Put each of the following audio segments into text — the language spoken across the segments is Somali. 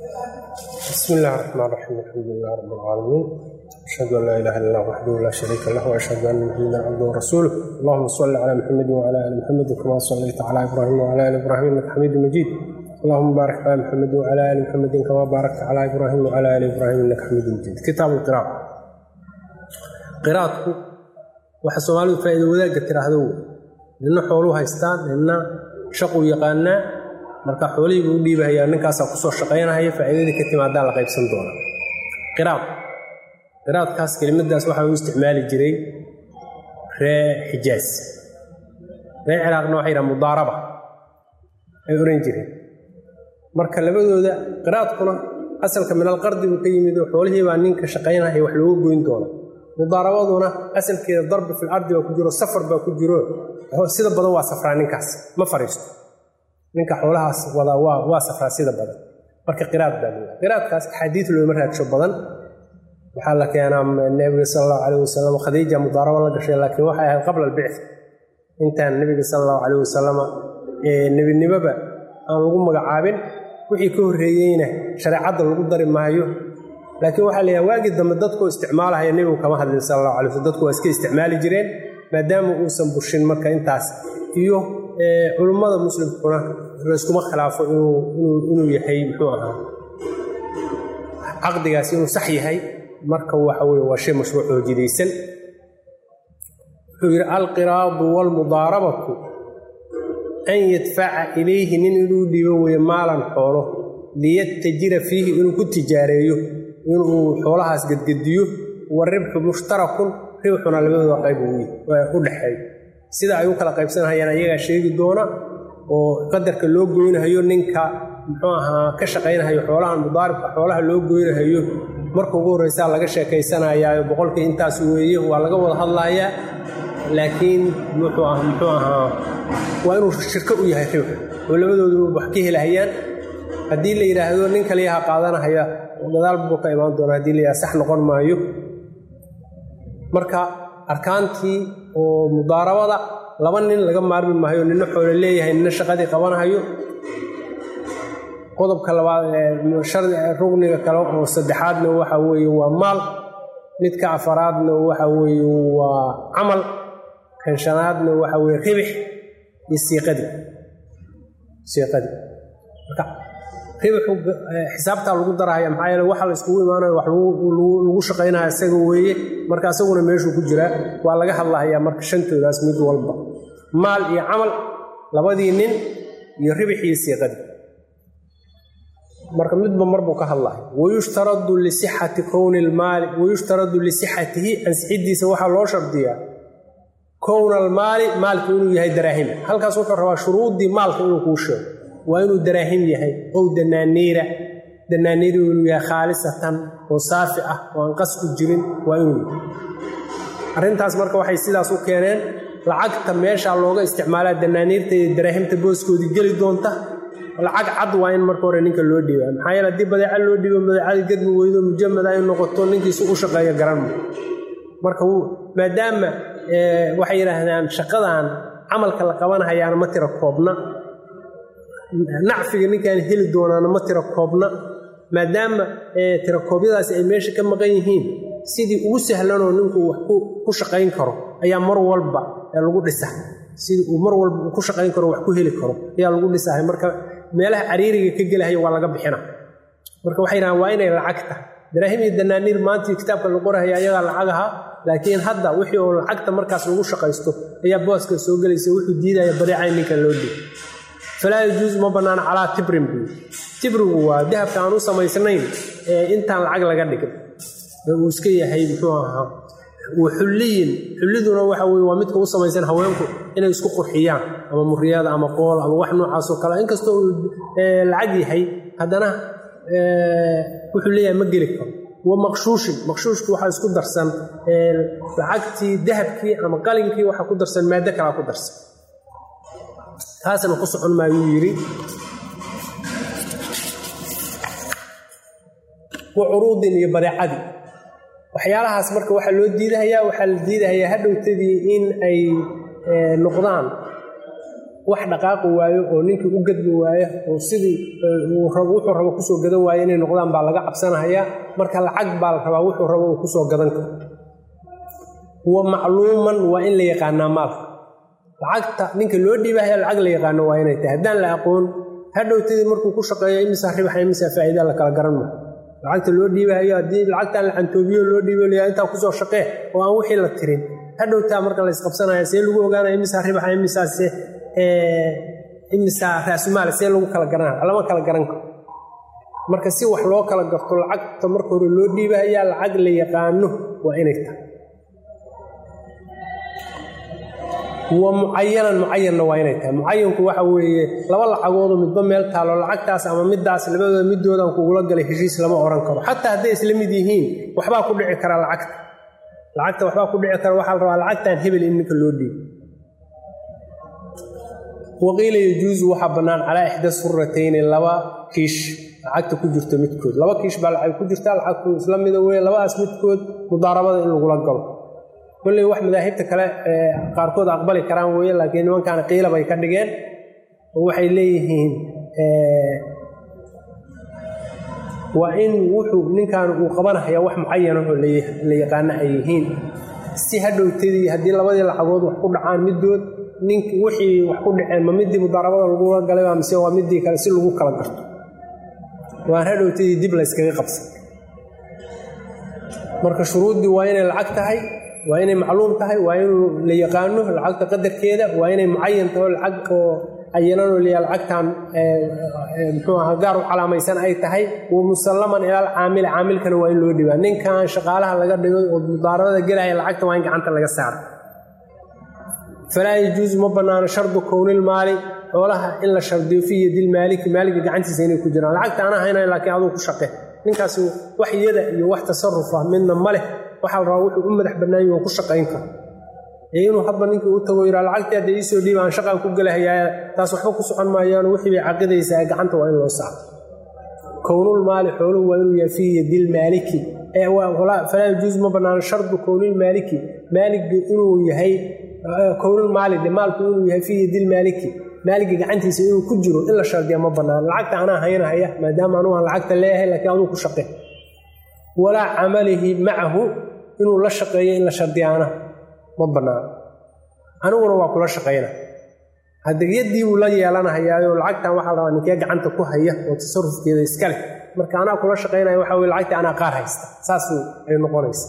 بسم الله الرحمن الرحيم الحمد لله رب العالمين أشهد أن لا إله إلا الله وحده لا شريك له وأشهد أن محمدا عبده ورسوله اللهم صل على محمد وعلى آل محمد كما صليت على إبراهيم وعلى آل إبراهيم إنك حميد مجيد اللهم بارك على محمد وعلى آل محمد كما باركت على إبراهيم وعلى آل إبراهيم إنك حميد مجيد كتاب القراءة قراءته وحسوالو فائدة وذاك تراهدو لأنه حولوها يستان لأنه شقوا يقانا marka xoolii uu dhiibaya ninkaas ku soo shaqeynaya faa'iidada ka timaada la qaybsan doona qiraadkaas kelimadaas waxa uu isticmaali jiray ree Hijaaz ree Ciraaqna waxa yiraahdaa mudaaraba ay oran jireen marka labadooda qiraadkuna asalka min al-qardi uu ka yimid xoolihii baa ninka shaqeynaya wax loogu goyn doona mudaarabaduna asalkeeda darb fil ardi oo ku jiro safar baa ku jiro sida badan waa safraan ninkaas ma fariisto ninka xoolahaas wada waa safraa sida badan marka qiraadkaas xadiis loo maraagsho badan waxa la keenaa nabiga sallallahu alayhi wasallam khadiija mudaaraba la gashay laakiin waxa ahayd qabla al-bi'th intaan nabiga sallallahu alayhi wasallam nabinimaba aan lagu magacaabin wixii ka horeeyayna shariicada lagu dari maayo laakiin waxa la yahay waagi dambe dadku isticmaalaya nabiga kama hadlin sallallahu alayhi wasallam dadku waa iska isticmaali jireen maadaama uu san bushin marka intaas iyo culimada muslimkuna iskuma khilaafo inuu yahay muxuu ahaa aqdigaas inuu sax yahay marka waxa weeye waa shay mashruuc oo jidaysan wuxuu al-qiraad wal mudaarabatu an yadfa'a ilayhi inuu dhiibo way maalan xoolo liyatajira fihi inuu ku tijaareeyo inuu xoolahaas gadgadiyo waribxu mushtarakun ribxuna labadooda qayb u dhaxay sida ay u kala qaybsanayaan ayaga sheegi doona oo qadarka loo gooynayo ninka muxuu ahaa ka shaqeynayo xoolaha mudaaribka xoolaha loo gooynayo marka ugu horeysa laga sheekaysanaayo boqolkii intaas weeye waa laga wada hadlayaa laakiin muxuu ahaa waa inuu shirka u yahay ribx oo labadoodu wax ka helayaan hadii la yiraahdo nin kale yaha qaadanaya gadaal buu ka imaan doona hadii la sax noqon maayo marka arkaantii oo mudaarabada laba nin laga maarmi maayo nin xoolo leeyahay nin shaqadii qabanayo qodobka labaad ee sharci rugniga kale oo saddexaadna waxa weeye waa maal midka afaraadna waxa weeye waa amal kan shanaadna waxa weeye ribx iyo siiqadi marka ribxu xisaabta lagu daraayo maxaa yeelay waxa la isku imaanayo wax lagu shaqeynayo isaga weeye marka asaguna meeshu ku jira waa laga hadlayaa marka shantoodaas mid walba maal iyo amal labadii nin iyo ribx iyo siiqadi marka midba marbu ka hadlay wayushtaradu li sihhati kown al-mal wayushtaradu li sihhatihi ansixdiisa waxa loo shardiyaa kown al-mal maalku inuu yahay daraahim halkaas wuxuu rabaa shuruudii maalka inuu ku sheego waa inuu daraahim yahay oo danaaniira inuu yahay khaalisatan oo saafi ah oo aan qas ku jirin waa inuu arintaas marka waxay sidaas u keeneen lacagta meesha looga isticmaalaa danaaniirta iyo daraahimta booskoodii gali doonta lacag cad waa in marka hore ninka loo dhiibaa maxaa yeelay dib badeeca loo dhiibo badeecada gadmi weydo mujamad ay noqoto ninkiisu u shaqeeyo garan marka maadaama waxay yiraahdaan shaqadan amalka la qabanayo ma tira koobna nacfiga ninkan heli doonaan ma tira koobna maadaama tira koobyadaas ay meesha ka maqan yihiin sidii ugu sahlan oo ninku wax ku shaqeyn karo ayaa mar walba lagu dhisaa sidii uu mar walba ku shaqeyn karo wax ku heli karo ayaa lagu dhisaa marka meelaha cariiriga ka gelahay waa laga bixina marka waxay yiraahdaan waa inay lacagta daraahim iyo danaaniir maanta kitaabka lagu qorayo ayaga lacagaha laakiin hadda wixii oo lacagta markaas lagu shaqeysto ayaa booska soo galaysa wuxuu diidaya badeecay ninka loo dhiib فلا يجوز ما بنان على تبرم وذهب كانوا سميسنين intaan lacag laga dhigin uu iska yahay muxuu ahaa xuliduna waxa weeye waa midka uu sameeysan haweenku inay isku qurxiyaan ama muriyada ama qool ama wax noocaas oo kale inkastoo lacag yahay hadana wuxuu leeyahay ma geli karo waa maqshuushku waxa isku darsan lacagtii dahabkii ama qalinkii waxa ku darsan maada kale ku darsan taasna ku socon ma yiri وعروض يبرعدي waxyaalahaas marka waxa loo diidayaa hadhowtadii in ay noqdaan wax dhaqaaqi waayo oo ninkii u gadbi waayo oo sidii wuxuu rabo ku soo gadan waayo inay noqdaan baa laga cabsanayaa marka lacag baa la rabaa wuxuu rabo uu ku soo gadan karo wa macluuman waa in la yaqaanaa maalka lacagta ninka loo dhiibaya lacag la yaqaano waa inay tahay haddaan la aqoon hadhowtadii markuu ku shaqeeyo imisa ribaxa imisa faa'iida la kala garan maayo lacagta loo dhiibayo haddii lacagtaan la cantoobiyo loo dhiibayo la intaa ku soo shaqee oo aan wixii la tirin hadhowtaa marka la isqabsanaya see lagu ogaanaya imisa ribaxa imisaase imisa raasumaal see lagu kala garanaya lama kala garan karo marka si wax loo kala garto lacagta marka hore loo dhiibaya lacag la yaqaano waa inay tahay wa mucayanna waa inay tahay mucayanku waxa weeye laba lacagoodoo midba meel taalo lacagtaas ama middaas labadooda middoodaan kugula galay heshiis lama oran karo xataa hadday isla mid yihiin waxbaa ku dhici kara lacagta waxbaa ku dhici kara waxaa la rabaa lacagtan hebel in ninka loo dhiibo waqiila yajuusu waxaa bannaan calaa ixda suratayni laba kiish lacagta ku jirto midkood laba kiish baa lacag ku jirta lacagtu isla mida weye labadaas midkood mudaarabada in lagula galo kolley wax madaahibta kale qaarkood aqbali karaan weeye laakiin nimankaana qiila bay ka dhigeen oo waxay leeyihiin waa in wuxuu ninkan uu qabanaya wax mucayan oo la yaqaano ay yihiin si hadhowtadii haddii labadii lacagood wax ku dhacaan middood ninki wixii wax ku dhaceen ma midii mudaarabada lagula galay waa mise waa midii kale si lagu kala garto waan hadhowtadii dib la iskaga qabsan marka shuruuddii waa inay lacag tahay waa inay macluum tahay waa inuu la yaqaano lacagta qadarkeeda waa inay mucayan tahay lacag oo cayananoo liya lacagtan muxuu ahaa gaar u calaamaysan ay tahay wa musallaman ilaal caamil caamilkana waa in loo dhibaa ninkan shaqaalaha laga dhigo oo mudaarabada gelaya lacagta waa in gacanta laga saaro falaa yajuusu ma bannaano shardu kownil maali xoolaha in la shardiyo fi yadil maaliki maaliga gacantiisa inay ku jiraan lacagta ana haynayo laakiin aduu ku shaqe ninkaasi wax iyada iyo wax tasarruf ah midna ma leh waxaa la rabaa wuxuu u madax bannaanyahi oo ku shaqayn karo inuu hadba ninkii u tago yidhaa lacagtii hadda iisoo dhiiba aan shaqaan ku gelahayaa taas waxba ku socon maayaano wixii bay caqidaysaa gacanta waa in loo saaro kownul maali xooluhu waa inuu yahay fii yadil maaliki falaa yajuusu ma bannaano shardu kownil maaliki maaligga inuu yahay kownul maali de maalku inuu yahay fii yadil maaliki maaligga gacantiisa inuu ku jiro in la shardiya ma bannaano lacagta anaa haynahaya maadaama anugu aan lacagta leeyahay laakiin aduu ku shaqe walaa camalihi macahu inuu la shaqeeyo in la shardiyaana ma bannaano aniguna waa kula shaqayna haddegyadii buu la yeelanahayaayo lacagtan waxaa la rabaa ninkee gacanta ku haya oo tasarufkeeda iska leh marka anaa kula shaqaynaya waxa weye lacagtii anaa qaar haysta saas ay noqonaysa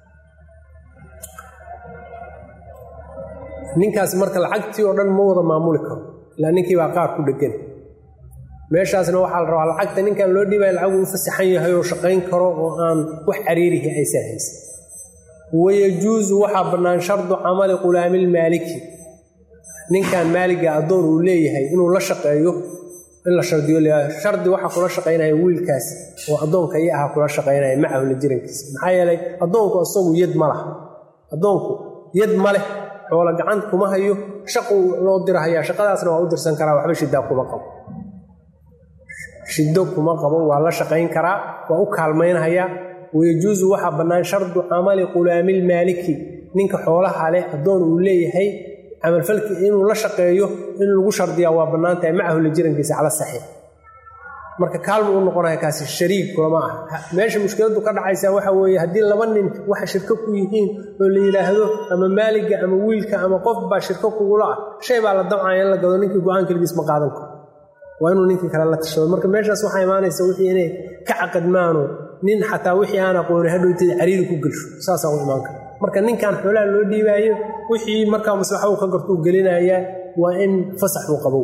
ninkaas marka lacagtii oo dhan ma wada maamuli karo ilaa ninkii baa qaar ku dhegan meeshaasna waxaa la rabaa lacagta ninkan loo dhiibaya lacagu u fasaxan yahay oo shaqayn karo oo aan wax cariirihi aysan haysan wayajuusu waxaa bannaan shardu camali qulaamilmaaliki ninkan maaliga addoon uu leeyahay inuu la shaqeeyo in la shardiyo shardi waxaa kula shaqaynaya wiilkaas oo addoonka iyo ahaa kula shaqaynaya macahu la jirankiisa maxaa yeelay addoonku isagu yad ma laha addoonku yad ma leh xoola gacanta kuma hayo shaquu loo dirahayaa shaqadaasna waa u dirsan karaa waxba shiddaa kuma qabo shiddo kuma qabo waa la shaqayn karaa waa u kaalmaynhayaa wayajuusu waxaa bannaan shardu camali qulaamilmaaliki ninka xoolaha leh addoon uu leeyahay camalfalki inuu la shaqeeyo in lagu shardiyaa waa bannaan tahay macahu la jirankiisa cala saxiix marka kaalmu u noqonaya kaasi shariik kulama ah meesha mushkiladdu ka dhacaysaa waxa weeye haddii laba nin waxa shirko ku yihiin oo la yidhaahdo ama maaliga ama wiilka ama qof baa shirko kugula ah shay baa la damcaya in la gado ninkii go-aan keligiis ma qaadan karo waa inuu ninkii kale la tashado marka meeshaas waxaa imaanaysa wixii inay ka caqadmaano nin xataa wixii aan aqooni hadhowteeda cariiri ku gelsho saasaa u imaan kara marka ninkan xoolaha loo dhiibaayo wixii markaa maslaxa uu ka gartuu gelinayaa waa in fasax uu qabow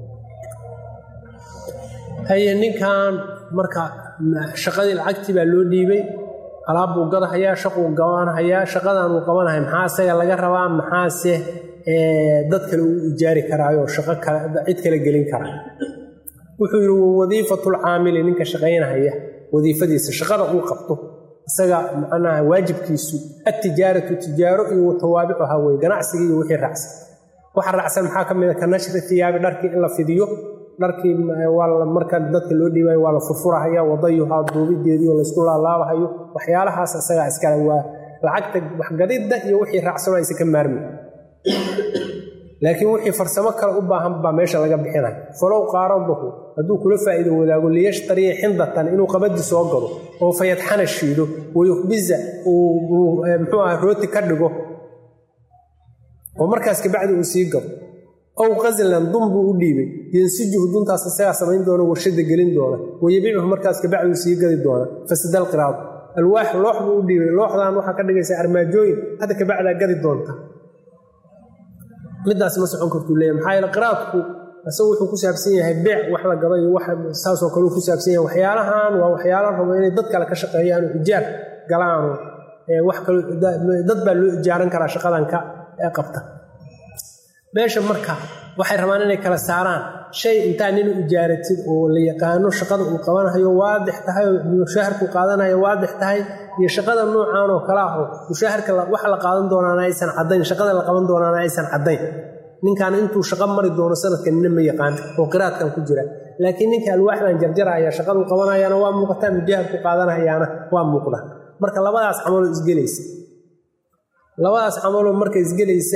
haye ninkan marka shaqadii lacagtii baa loo dhiibay alaab buu gadahayaa shaquu gabanhayaa shaqadan uu qabanahay maxaa isaga laga rabaa maxaase dad kale uu ijaari karaayo shaqo kale cid kale gelin karaa wuxuu yidhi wadiifatulcaamili ninka shaqaynahaya wadiifadiisa shaqada uu qabto isaga macnaha waajibkiisu attijaaratu tijaaro iyo watawaabicuhaa wey ganacsigii iyo wixii raacsan waxa raacsan maxaa ka mid a ka nashri thiyaabi dharkii in la fidiyo dharkii marka dadka loo dhiibayo waa la furfurahaya wadayuhaa duubideedii oo laysku laalaabahayo waxyaalahaas isagaa iskale waa lacagta waxgadidda iyo wixii raacsanoo aysa ka maarmi laakiin wixii farsamo kale u baahan baa meesha laga bixinay falow qaaradahu hadduu kula faa'iido wadaago liyashtari xindatan inuu qabadi soo gado oo fayadxana shiido wayukhbiza muxuu ahaa rooti ka dhigo oo markaas ka bacdi uu sii gado aw qazlan dumbu u dhiibay yansijuhu duntaas asaga samayn doona warshada gelin doona wayabiihu markaas ka bacdi uu sii gadi doona fasadal qiraad alwaax looxdu u dhiibay looxdan waxa ka dhigaysa armaajooyin hada ka bacda gadi doonta midaas ma socon kartuu leeyahay maxaa yeelay qiraadku asagu wuxuu ku saabsan yahay beec wax la gado iyo wax saas oo kale ku saabsan yahay waxyaalahan waa waxyaalo rabo inay dad kale ka shaqeeyaan oo ijaar galaan wax kale dad baa loo ijaaran karaa shaqadan ka qabta meesha marka waxay rabaan inay kala saaraan shay inta nin u ijaaratid oo la yaqaano shaqada uu qabanayo waadix tahay oo mushaharku qaadanayo waadix tahay iyo shaqada noocan oo kala ah mushaharka wax la qaadan doonaa aysan cadayn shaqada la qaban doonaa aysan cadayn ninkan intuu shaqo mari doono sanadkan ma yaqaan oo qiraadkan ku jira laakiin ninka alwaaxdan jarjaraya shaqadu qabanayana waa muuqataa mushaharku qaadanayana waa muuqda marka labadaas amal isgelaysa marka isgelaysa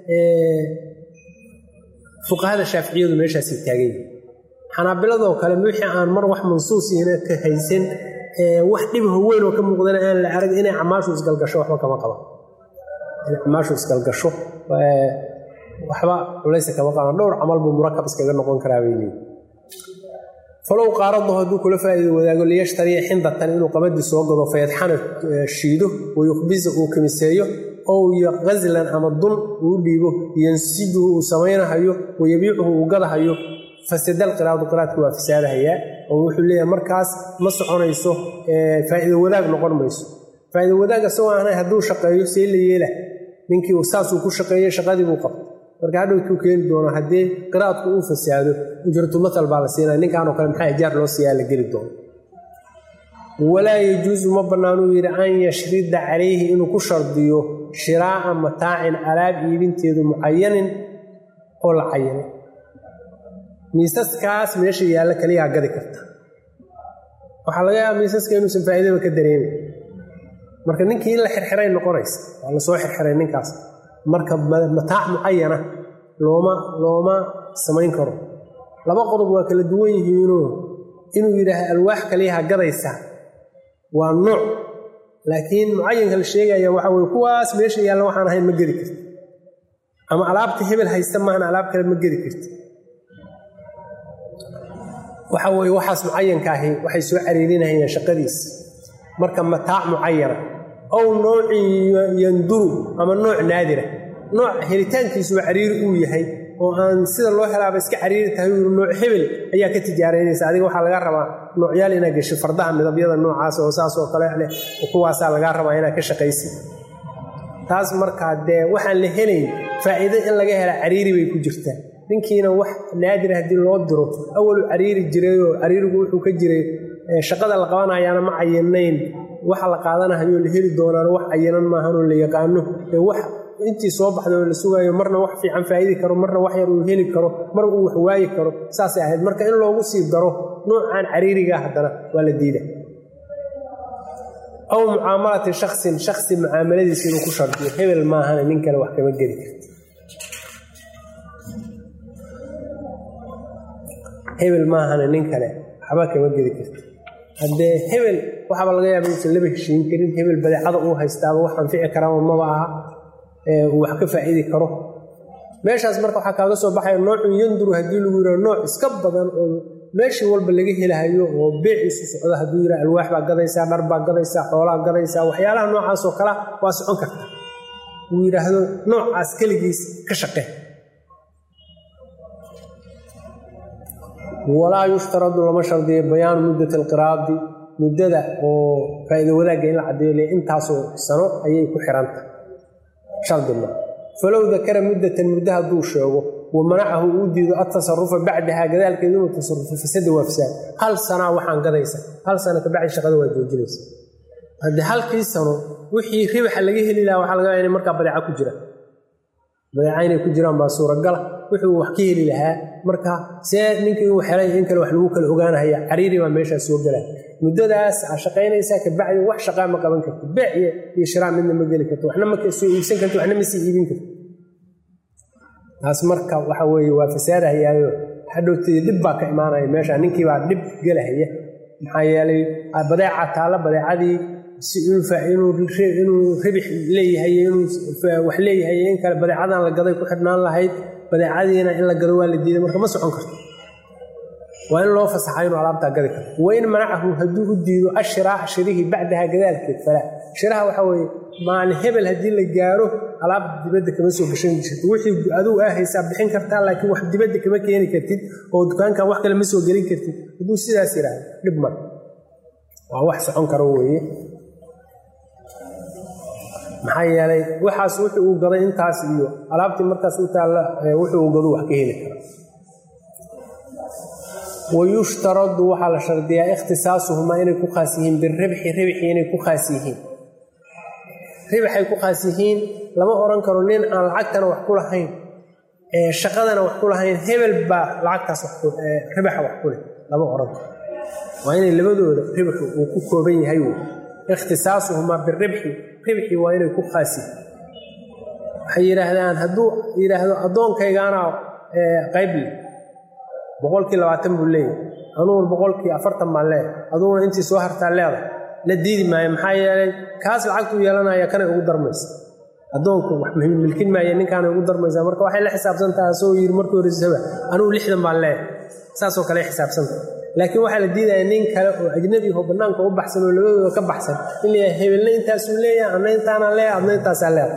fuqahada shaafiiciyadu meeshaas taagay xanaabiladoo kale wixii aan mar wax mansuus yihiin ka haysan wax dhib weyn oo ka muuqdana aan la arag inay amaashu isgalgasho waxba kama qaban amaashu isgalgasho waxba culaysa kama qaban dhowr amal buu murakab iskaga noqon karaa weeyii falow qaaradu hadduu kula faa'iido wadaago liyashtari xindatan inuu qabadi soo gado fayadxana shiido wayukhbiza uu kimiseeyo oo qazlan ama dun uu dhiibo yansidu uu samaynayo wayabiihu uu gadahayo fasadal qiraadku waa fasaadahaya oo wuxuu leeyahay markaas ma soconayso faa'iido wadaag noqon mayso faa'iido wadaag soo aanay hadduu shaqeeyo si la yeela ninkii uu saas ku shaqeeyay shaqadii buu qabtay marka hadhow ku keen doono haddii qiraadku uu fasaado ujratu matal baa la siinaa ninkaan oo kale maxaa ijaar loo siiyaa la geli doono ولا يجوز مبنانو يرى أن يشرد عليه إنه كشرديو شراء متاع ألاب يبنتيذ معين أو العين ميساس كاس ميشي يالا كليها قد كرتا وحلقها ميساس كأنه سنفائده وكدرين مركا ننكي إلا حرحرين نقريس وعلى سوى حرحرين ننكاس مركا متاع معينة لوما سمين كرو لما قرب وكال دوين هينون إنه يرى الواح كليها قريسا والنوع لكن معين هالشيء يا وحوي كواس ماشي يلا waxaan ahayn ma gari kartid ama alaabta hebel haysta ma ana alaab kale ma gari kartid waxaway waxaas mucayanka ahi waxay soo xariirinayaan shaqadiis marka mataac mucayana aw nooci yanduru ama nooc naadira nooc helitaankiisu xariir uu yahay oo aan sida loo helaaba iska xariir tahay nooc hebel ayaa ka tijaareynaysa adiga waxa laga rabaa noocyaal ina gasho fardaha midabyada noocaas oo saas oo kale leh kuwaas laga rabaa ina ka shaqeysi taas marka waxaan la helayn faa'iido in laga helo xariiri bay ku jirtaa ninkiina wax naadir hadii loo diro awal xariiri jiray oo xariirigu wuxuu ka jiray shaqada la qabanayana ma ayeenayn waxa la qaadanayo la heli doonaan wax ayeenan ma ahan oo la yaqaano wax intii soo baxdo la sugayo marna wax fiican faa'iido karo marna wax yar uu heli karo mar uu wax waayi karo saas ay ahayd marka in loogu sii daro noocan xariiriga hadana waa la diiday aw muaamalati shakhsi muaamaladiisa inuu ku shardiyo hebel ma ahan nin kale wax kama geli karto hebel ma ahan nin kale waxba kama geli karto hadee hebel waxa laga yaabaa in laba heshiin karin hebel badeecada uu haystaaba wax anfici kara ma aha wax ka faa'iidi karo meeshaas marka waxa kaaga soo baxay nooc yanduru hadii lagu yiraahdo nooc iska badan oo meeshii walba laga helayo oo beeciisu socdo hadii yiraahdo alwaax baa gadaysaa dhar baa gadaysaa xoolaha gadaysaa waxyaalaha noocaas oo kala waa socon karta uu yiraahdo noocaas kaligiis ka shaqee ولا يشترط لما شرط بيان مدة القراض مدة فإذا وذاك إلا عديل إنتاسو سنة أي كحرانت شرط الله فلو ذكر مدة دوشه ومنعه أودي التصرف بعدها كذلك يدوم التصرف فسد وفساد هل سنة وحان قديسة هل سنة تبعي شغل وجوجلس هل كي سنة وحي ربح لقيه لله وحلقه يعني مركب بدعة كجرة بدعين كجران بصورة قلة wuxuu wax ka heli lahaa marka see ninkii uu xeray in kale wax lagu kala ogaanayo xariiri waa meesha soo galay muddadaas shaqeynaysa ka bacdi wax shaqo ma qaban karto beec iyo shiraa midna ma gali karto waxna ma ka soo iibsan karto waxna ma sii iibin karto taas marka waxa weeye waa fasaadahayaayo hadhowtii dhib baa ka imaanaya meesha ninkii baa dhib galahaya maxaa yeelay badeeca taala badeecadii si inuu ribix leeyahay inuu wax leeyahay in kale badeecadan la gaday ku xidhnaan lahayd badeecadiina in la gado waa la diiday marka ma socon karto waa in loo fasaxay inuu alaabtaa gadi karto wain manacahu hadduu u diido ashiraaha shirihii bacdaha gadaalkeed falaa shiraha waxa weeye maalin hebel haddii la gaaro alaab dibadda kama soo gashan jirto wixii adigu haysaa bixin kartaa laakiin wax dibadda kama keeni kartid oo dukaankan wax kale ma soo gelin kartid hadduu sidaas yidhaahdo dhib mar waa wax socon karo weeye maxaa yeelay waxaas wuxuu uu gaday intaas iyo alaabtii markaas u taalla wuxuu uu gado wax ka heli kara wayushtaradu waxaa la shardiyaa ikhtisaasuhumaa inay ku khaas yihiin biribxi ribxi inay ku khaas yihiin ribxay ku khaas yihiin lama oran karo nin aan lacagtana wax ku lahayn shaqadana wax ku lahayn hebel baa lacagtaas ribaxa wax ku leh lama oran karo waa inay labadooda ribxu uu ku kooban yahay ikhtisaasuhumaa biribxi ribxi waa inay ku khaas yihiin waxay yidhaahdaan hadduu yidhaahdo addoonkaygaana qayb leh 20% buu leeyahay anugu 40% baan leeyahay aduguna intii soo hartaa leedahay la diidi maayo maxaa yeelay kaas lacagtu yeelanaya kana ugu darmaysa adoonku wax muhiim milkin maayo ninkaan ugu darmaysa marka waxay la xisaabsantaa soo yiri markii hore saba anugu 60 baan leeyahay saas oo kale xisaabsanta laakiin waxa la diidayaa nin kale oo ajnabi ah banaanka u baxsan oo labadooda ka baxsan in la hebelna intaas uu leeyahay ana intaana leeyahay ana intaas leeyahay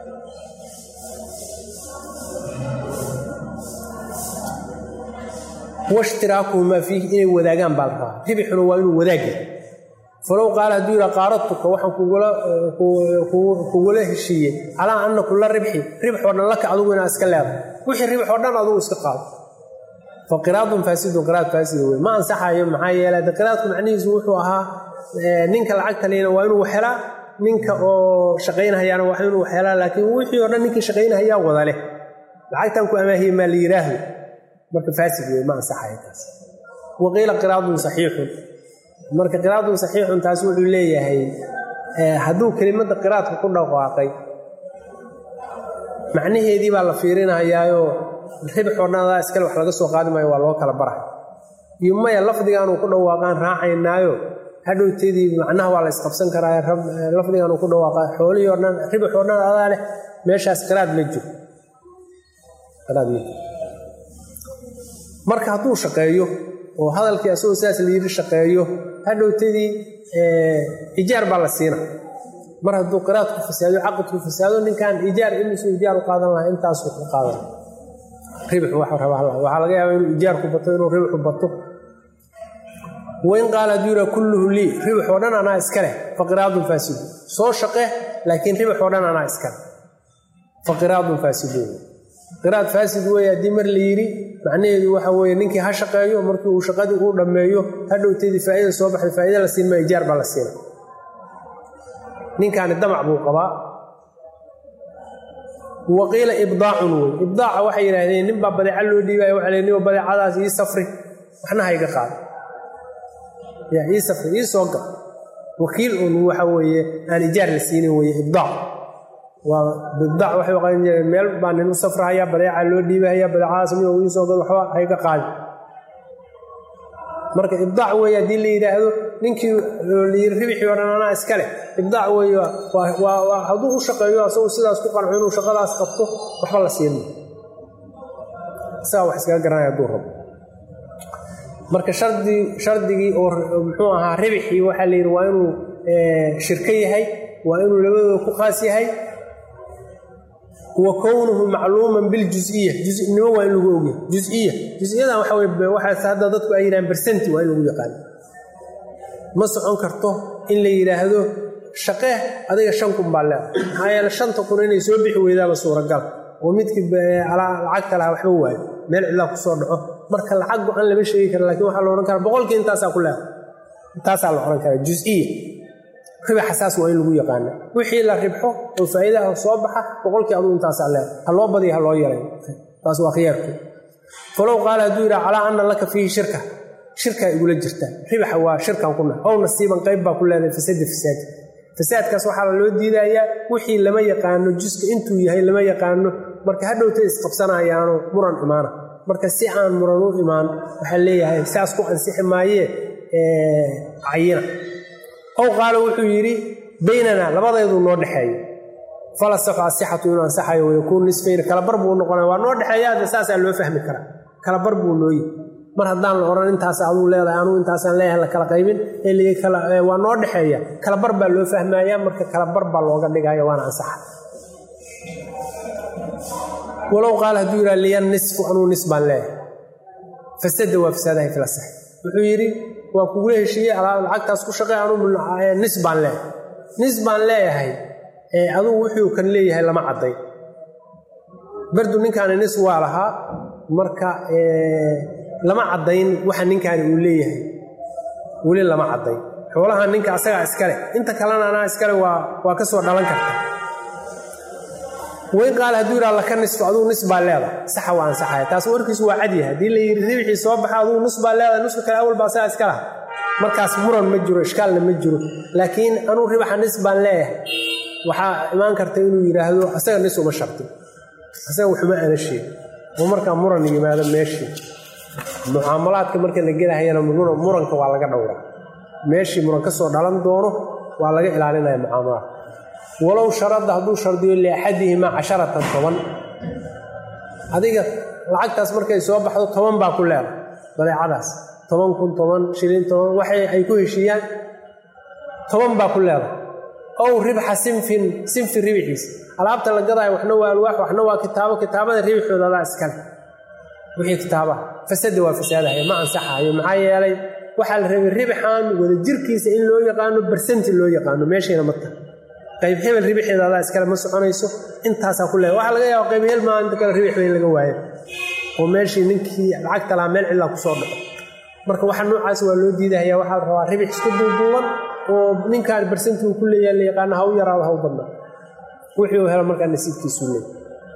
واشتراكهما فيه إني وداغان بالها ربحنا وإنه وداغي فلو قال هدو قارضتك وحن كوغوله الشيء على أن كل ربح ورنا لك عدونا أسكالاب وحي الربح ورنا عدو أسكال فقراض فاسد وقراض فاسد ما أنصحها يوم حايا لا قراضكم عني زوحوها نينك العقد لينا وإنه وحلا نينك شقينها يعني وإنه وحلا لكن وحي ورنا نينك شقينها يا وضاله العقد أما هي ما لي راهي marka faasid way ma ansaxay taas waqila qiraadun sahihun marka qiraadun sahihun taas wuxuu leeyahay haduu kelimada qiraadku ku dhawaaqay macnaheedii baa la fiirinayaayo ribxoonada iskale wax laga soo qaadimayo waa loo kala baray yumaya lafdigan uu ku dhawaaqaan raacaynaayo hadhowteedii macnaha waa la isqabsan karaa lafdigan uu ku dhawaaqay xooliyo dhan ribxoonada adaa leh meeshaas qiraad ma jiro qiraad ma marka hadduu shaqeeyo oo hadalkii asoo saas la yiri shaqeeyo hadhowtadii ijaar baa la siina mar hadduu qiraadku fasaado aqadku fasaado ninkan ijaar inuu ijaar u qaadan lahaa intaas uu qaadan ribx waxa waxa laga yaabaa inuu ijaar ku bato inuu ribx bato وين قال ديرا كله لي ربح ودنا انا اسكله فقراض فاسد سو شقه لكن ربح ودنا انا اسكله فقراض فاسدون qiraad faasid weey dimar liiri macnaheedu waxa weey ninkii ha shaqeeyo markii uu shaqadii uu dhameeyo hadhowteedii faa'iido soo baxay faa'iido la siin ma ijaar baa la siin ninkaan damac buu qabaa waqila ibdaa'un ibdaa'a waxa yiraahdeen nin baa badeeca loo dhiibay waxa leeyahay badeecadaas ii safri waxna hayga qaad ya ii safri ii soo gal wakiil uu waxa weeye aan ijaar la siin weeye ibdaa' وبدع waxay waqaan meel baan inuu safraya badeeca loo dhiibaya badeecaas inuu uu soo galo waxba ay ka qaad marka ibdaac way hadii la yiraahdo ninkii ribixi warana iskale ibdaac way waa haduu u shaqeeyo asoo sidaas ku qanco inuu shaqadaas qabto waxba la siin saa wax iska garanaya duuro marka shardigii oo muxuu ahaa ribixi waxa la yiri waa inuu shirka yahay waa inuu labadooda ku qaas yahay وكونه معلوما بالجزئيه جزء انه waa in lagu ogeey juz'iyada waxa saada dadku ay yiraan percent waa in lagu yaqaan ma socon karto in la yiraahdo shaqe adiga 5 baa la hayla 5 inay soo bixi weedaaba suuragal oo midkii lacag kala waxba waayo meel cilaa ku soo dhaco marka lacag go'an lama sheegi karo laakiin waxa la oran karaa boqolkii intaas ku leeyahay intaas la oran karaa juz'iye ربح حساس وين لو يقان وحي لا ربحه وفائده soo baxa boqolkii adu intaas alle haloo badiyo haloo yaray taas waa khiyarku falow qala duura ala anna laka fi shirka igula jirta ribaxa waa shirkan kuna oo nasiiban qayb baa ku leedahay fasaadkaas waxa loo diidayaa wixii lama yaqaano jiska intuu yahay lama yaqaano marka hadhowta isqabsanayaano muran imaana marka si aan muran u imaan waxaa leeyahay saas ku ansixi maayee cayina ow qaala wuxuu yidhi baynanaa labadaydu noo dhexeeyo fala saxu asixatu inuu ansaxayo wayakuun nisfayn kala bar buu noqonaya waa noo dhexeeyaade saasaa loo fahmi karaa kala bar buu nooyi mar haddaan la odhan intaas aduu leedahay anuu intaasaan leeyahay la kala qaybin waa noo dhexeeya kala bar baa loo fahmaya marka kala bar baa looga dhigaya waana ansaxa walow qaal hadduu yidhaha liya nisfu anuu nis baan leeyahay fasada waa fasaadahay fila sax wuxuu yidhi waa kugula heshiiyey lacagtaas ku shaqey anuu nis baan leeyahay nis baan leeyahay adugu wuxuu kan leeyahay lama cadday bardu ninkaani nis waa lahaa marka lama caddayn waxa ninkaani uu leeyahay weli lama caddayn xoolaha ninka asagaa iskale inta kalena anaa iskale waa ka soo dhalan karta wayn qaal hadduu yidhaha laka nisfu adugu nis baa leedahay saxa waa ansaxaya taas warkiisu waa cadyahay haddii la yidhi ribixii soo baxa adugu nis baa leedahay nuska kale awal baa asagaa iska laha markaas muran ma jiro ishkaalna ma jiro laakiin anuu ribaxa nis baan leeyahay waxaa imaan karta inuu yidhaahdo asaga nis uma shartin asaga waxuma ana sheegin oo markaa muran yimaado meeshii mucaamalaadka marka la gelahayana muranka waa laga dhowraa meeshii muran ka soo dhalan doono waa laga ilaalinaya mucaamalaadka walow sharadda hadduu shardiyo liaxadihimaa 10 adiga lacagtaas markay soo baxdo 10 baa ku leedahay badeecadaas 10,000 shilin 10 waxay ay ku heshiiyaan 10 baa ku leedahay ow ribxa sinfi ribixiisa alaabta la gadaayo waxna waa alwaax waxna waa kitaabada ribixooda adaa iskale wixii kitaabaha fasada waa fasaadahay ma ansaxayo maxaa yeelay waxaa la rabay ribxan wada jirkiisa in loo yaqaano barsanti loo yaqaano meeshayna mata qayb hebel ribixeeda adaa iskale ma soconayso intaasaa ku leedahay waxaa laga yaaba qayb hebel maa inta kale ribix weyn laga waayo oo meeshii ninkii lacagta lahaa meel cidlaa ku soo dhaco marka waxa noocaas waa loo diidahayaa waxaa la rabaa ribix isku duuduuban oo ninkaan barsanti uu ku leeyahay la yaqaano ha u yaraado ha u badnaa wixii uu helo markaa nasiibkiisuu leeyahay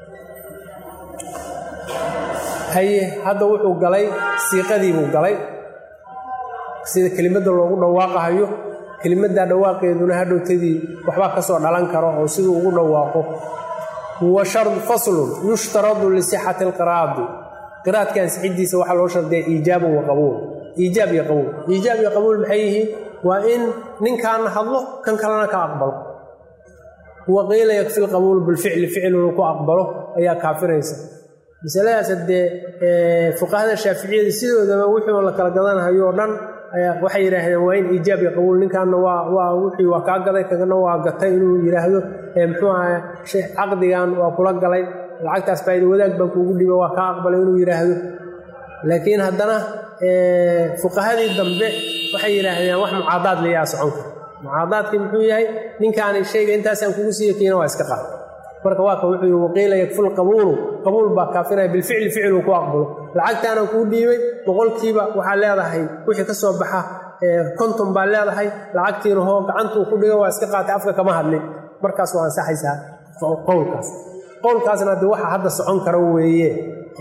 haye hadda wuxuu galay siiqadii buu galay sida kelimadda loogu dhawaaqahayo kelimadda dhawaaqeeduna hadhowtadii waxbaa ka soo dhalan karo oo siduu ugu dhawaaqo huwa shard faslun yushtaradu lisixati alqiraadi qiraadkan sixidiisa waxaa loo shardiya iijaabun wa qabuul iijaab iyo qabuul maxay yihiin waa in ninkaan hadlo kan kalena ka aqbalo huwa qiila yakfi lqabuul bilficli ficil inuu ku aqbalo ayaa kaafiraysa masaladaas haddee fuqahada shaaficiyada sidoodaba wixii la kala gadanahayo oo dhan waxay yidhaahdeen waa in iijaab iyo qabuul ninkaanna wixii waa kaa gaday kagana waa gatay inuu yidhaahdo muxuu ahaa caqdigan waa kula galay lacagtaas faa'iido wadaag baan kuugu dhibay waa kaa aqbalay inuu yidhaahdo laakiin haddana fuqahadii dambe waxay yidhaahdeen wax mucaadaad layaa socon kara mucaadaadkii muxuu yahay ninkaani shayga intaasaan kugu siiyo kiina waa iska qaad marka waa ka wuxuu yidhi waqiila yakful qabuul baa kaafinaya bilficli ficil uu ku aqbalo lacagtaana kuu dhiibay boqolkiiba waxaa leedahay wixii ka soo baxa 50 baa leedahay lacagtiina hoo gacantuu ku dhiga waa iska qaatay afka kama hadlin markaas waa ansaxaysaa qowlkaasna haddii waxa hadda socon kara weeye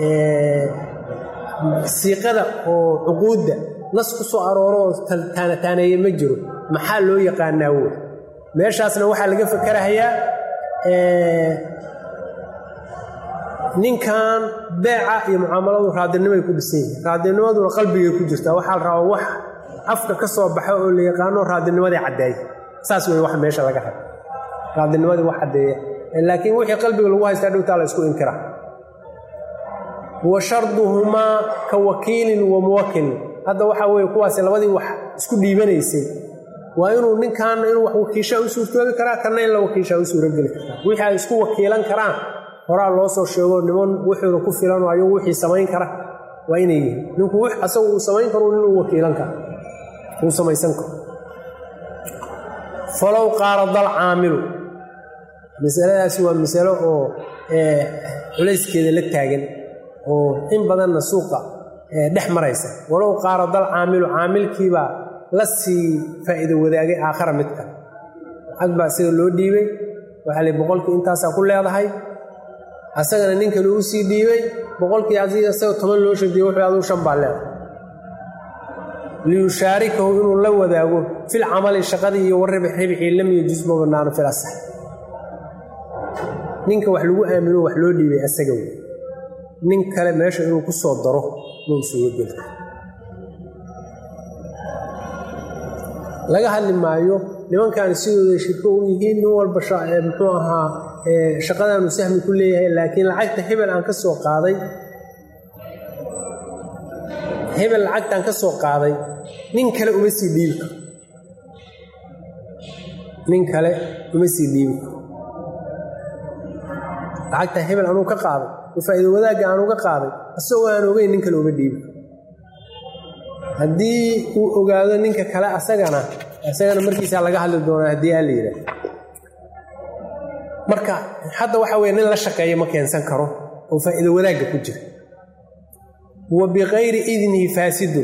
siiqada oo cuquudda nas ku soo arooro oo taanataaneeye ma jiro maxaa loo yaqaanaa wey meeshaasna waxaa laga fakerahayaa ninkan beeca iyo mucaamaladu raadinimay ku dhisan yihiin raadinimaduna qalbigay ku jirtaa waxaa la rabaa wax afka ka soo baxa oo la yaqaano raadinimadii caddeeya saas wey wax meesha laga raba raadinimadii wax caddeeya laakiin wixii qalbiga lagu haystaa dhowtaa la isku inkiraa wa sharduhumaa ka wakiilin wa muwakilin hadda waxaa weeye kuwaasi labadii wax isku dhiibanaysay waa inuu ninkaana inuu wax wakiishaa u suurtoobi karaa kana in la wakiishaa u suurogeli kartaa wixii ay isku wakiilan karaan horaa loo soo sheego niman wuxuuda ku filan oo ayagu wixii samayn kara waa inay yihiin ninku wix asagu uu samayn karo nin uu wakiilan karo uu samaysan karo falow qaaradal caamilu masaladaasi waa masalo oo culayskeeda la taagan oo in badanna suuqa dhex maraysa walow qaaradal caamilu caamilkiibaa la sii faa'iido wadaagay aakhara midka lacag baa sida loo dhiibay waxaa li boqolkii intaasaa ku leedahay asagana ninkan uu sii dhiibay boqolkii asiga isaga 10 loo shardiyey wuxuu aduu 5 baa leedahay liyushaarikahu inuu la wadaago fil camali shaqadii iyo warribixii lam yajuz ma banaano fil asax ninka wax lagu aamino wax loo dhiibay asaga wey nin kale meesha inuu ku soo daro ma soo gelto laga hadli maayo nimankan sidoo shirko u yihiin nin walba muxuu ahaa shaqadan uu sahmi ku leeyahay laakiin lacagta hebel aan ka soo qaaday hebel lacagtan ka soo qaaday nin kale uma sii dhiibi karo nin kale uma sii dhiibi karo lacagta hebel anuu ka qaaday faa'iido wadaagga aanu ka qaaday asagoo aan ogeyn nin kale uma dhiibi karo haddii uu ogaado ninka kale asagana markiisaa laga hadli doonaa haddii aan la yidhaah marka hadda waxa weye nin la shaqeeya ma keensan karo oo faa'iido wadaagga ku jira wa bikayri idnihi faasidun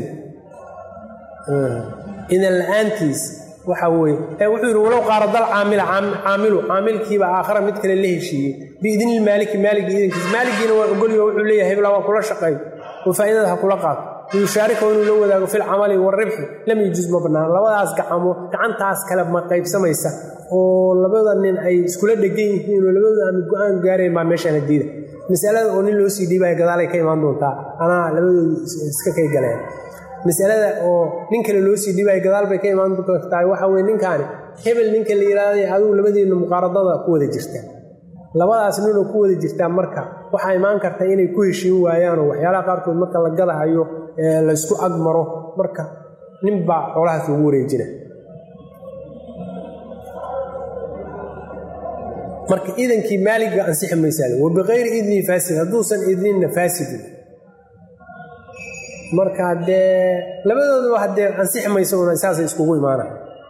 idan la-aantiis waxa weye wuxuu yidhi walow qaaradal caamilkiiba aakhara mid kale la heshiiyey biidnilmaaliki maaligii idankiisa maaligiina waa ogolyo wuxuu leeyahay hebla waa kula shaqeeyo oo faa'iidada ha kula qaato yuushaarika inuu la wadaago fil camali waribxi lam yujuz ma bannaan labadaas gacantaas kale ma qaybsamaysa oo labada nin ay iskula dhegan yihiin oo labadooda aan go-aan gaarayn baa meeshaan diida masalada oo nin loo sii dhiibaya gadaalay ka imaan doontaa anaa labadooda iska kay galeen masalada oo nin kale loo sii dhiibaya gadaal bay ka imaan doontaa waxa weye ninkaani hebel ninka la yidhaahday adigu labadeena muqaaradada ku wada jirta labadaas ninoo ku wada jirtaa marka waxaa imaan karta inay ku heshiin waayaan oo waxyaalaha qaarkood marka la gadahayo laysku agmaro marka ninbaa xoolahaas lagu wareejina marka idankii maaliga ansixi maysaa wa bikayri idnihi faasid hadduusan idninna faasidun marka haddee labadoodaba haddee ansixi mayso una saasay iskugu imaanaya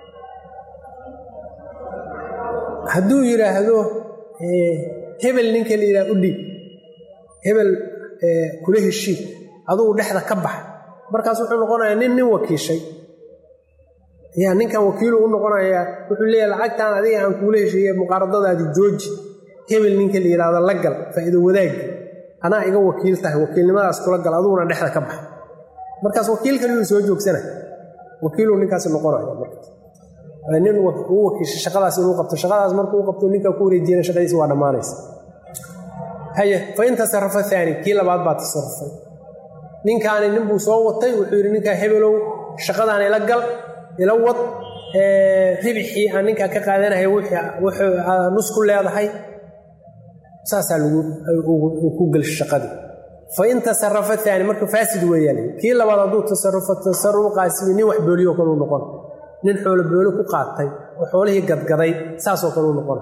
hadduu yidhaahdo hebel ninka la yidhaha u dhiib hebel kula heshiid adugu dhexda ka bax markaas wuxuu noqonayaa nin wakiishay yaa ninkan wakiilu u noqonayaa wuxuu leeyahay lacagtaan adiga aan kuula heshiiyey muqaaradadaadi jooji hebel ninka la yidhaahdo la gal faa'iido wadaagga anaa iga wakiil tahay wakiilnimadaas kula gal aduguna dhexda ka bax markaas wakiilkan inuu soo joogsana wakiiluu ninkaas noqonaya markaas nin uu wakiishay shaqadaas inuu qabto shaqadaas markuu qabto ninka ku wareejiyana shaqadiisa waa dhammaanaysa haye fa in tasarrafa aani kii labaad baa tasarrufay ninkaani nin buu soo watay wuxuu yidhi ninkaa hebelow shaqadaan ila gal ila wad ribxii aan ninkaa ka qaadanahay wuxuu nus ku leedahay saasaa ku gelsha shaqadii fa in tasarrafa aani marka faasid weeyaan kii labaad hadduu tasarruf qaasimi nin wax booliyo kale u noqon nin xoolo booli ku qaatay oo xoolihii gadgaday saasoo kale u noqona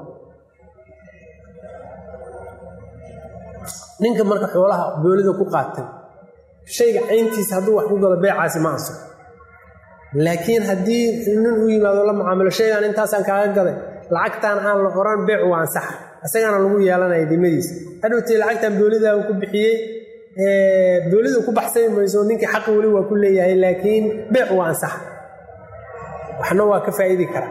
ninka marka xoolaha boolida ku qaatay shayga cayntiisa hadduu wax ku gado beecaasi ma ansaxo laakiin haddii nin u yimaado la mucaamilo shaygaan intaasaan kaaga gaday lacagtaan aan la oran beecu waa ansaxa isagaana lagu yeelanaya dimadiisa hadhowtee lacagtaan boolidaa ku bixiyey boolida ku baxsami mayso ninkii xaqi weli waa ku leeyahay laakiin beecu waa ansaxa waxna waa ka faa'iidi karaa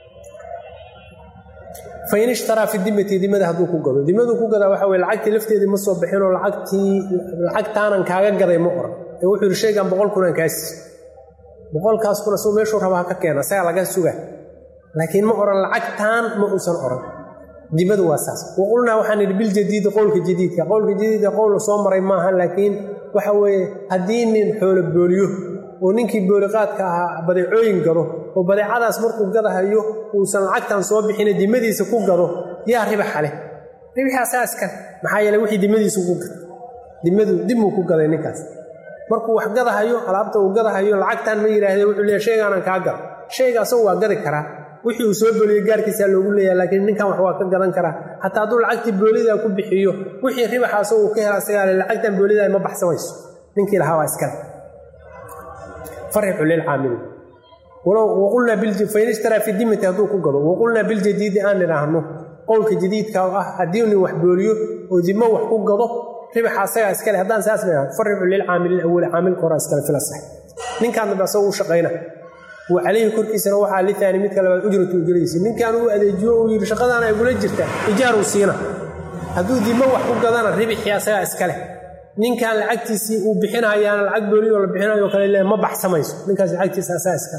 fain ishtaraa fi dimati dimada hadduu ku gado dimadu ku gadaa waxa weye lacagtii lafteedii ma soo bixinoo lacagtaanan kaaga gaday ma oran ee wuxuu yidhi shaygan 100 kunaan kaasi 100kaas kuna soo meeshuu rabaa ka keena isaga laga sugaa laakiin ma oran lacagtaan ma uusan oran dimadu waa saas waqulnaa waxaan idhi biljadiid qowlka jadiidka qowl soo maray maaha laakiin waxa weeye haddii nin xoolo booliyo oo ninkii booliqaadka ahaa badeecooyin gado oo badeecadaas markuu gadahayo uusan lacagtan soo bixin dimadiisa ku gado yaa ribaxa leh ribaxa asaaska maxaa yeelay wixii dimadiisa ku gado dimuu ku gaday ninkaas markuu wax gadahayo alaabta uu gadahayo lacagtan ma yiraahdee wuxuu leeyahay sheegaanan kaa gado shaygaas waa gadi karaa wixii uu soo booliyo gaarkiisa loogu leeyahay laakiin ninkan wax waa ka gadan karaa hatta hadduu lacagtii boolida ku bixiyo wixii ribaxaas uu ka helaa sagaal lacagtan boolida ma baxsamayso ninkii lahaa waa iska فرح للعامل وقلنا فإن اشترى في الدمة هذوك قالوا وقلنا بالجديد أن نحن قولك جديد كأديوني وحبوليو ودمه وحقوق قضوا ربح عصير أسكال هدان ساسنا فرح للعامل الأول عامل كرة أسكال في الصحيح من كان بيصور شقينا وعليه كركي سنوح على الثاني مثل أجرة وجريس من كانوا أدجوا يشقد أنا يقول أجرته إيجار وسينا هذو دمه وحقوق قضانا ربح عصير أسكال ninkan lacagtiisii uu bixinayaan lacag booliyo la bixinayo kale ilaa ma baxsamayso ninkaas lacagtiisa asaaska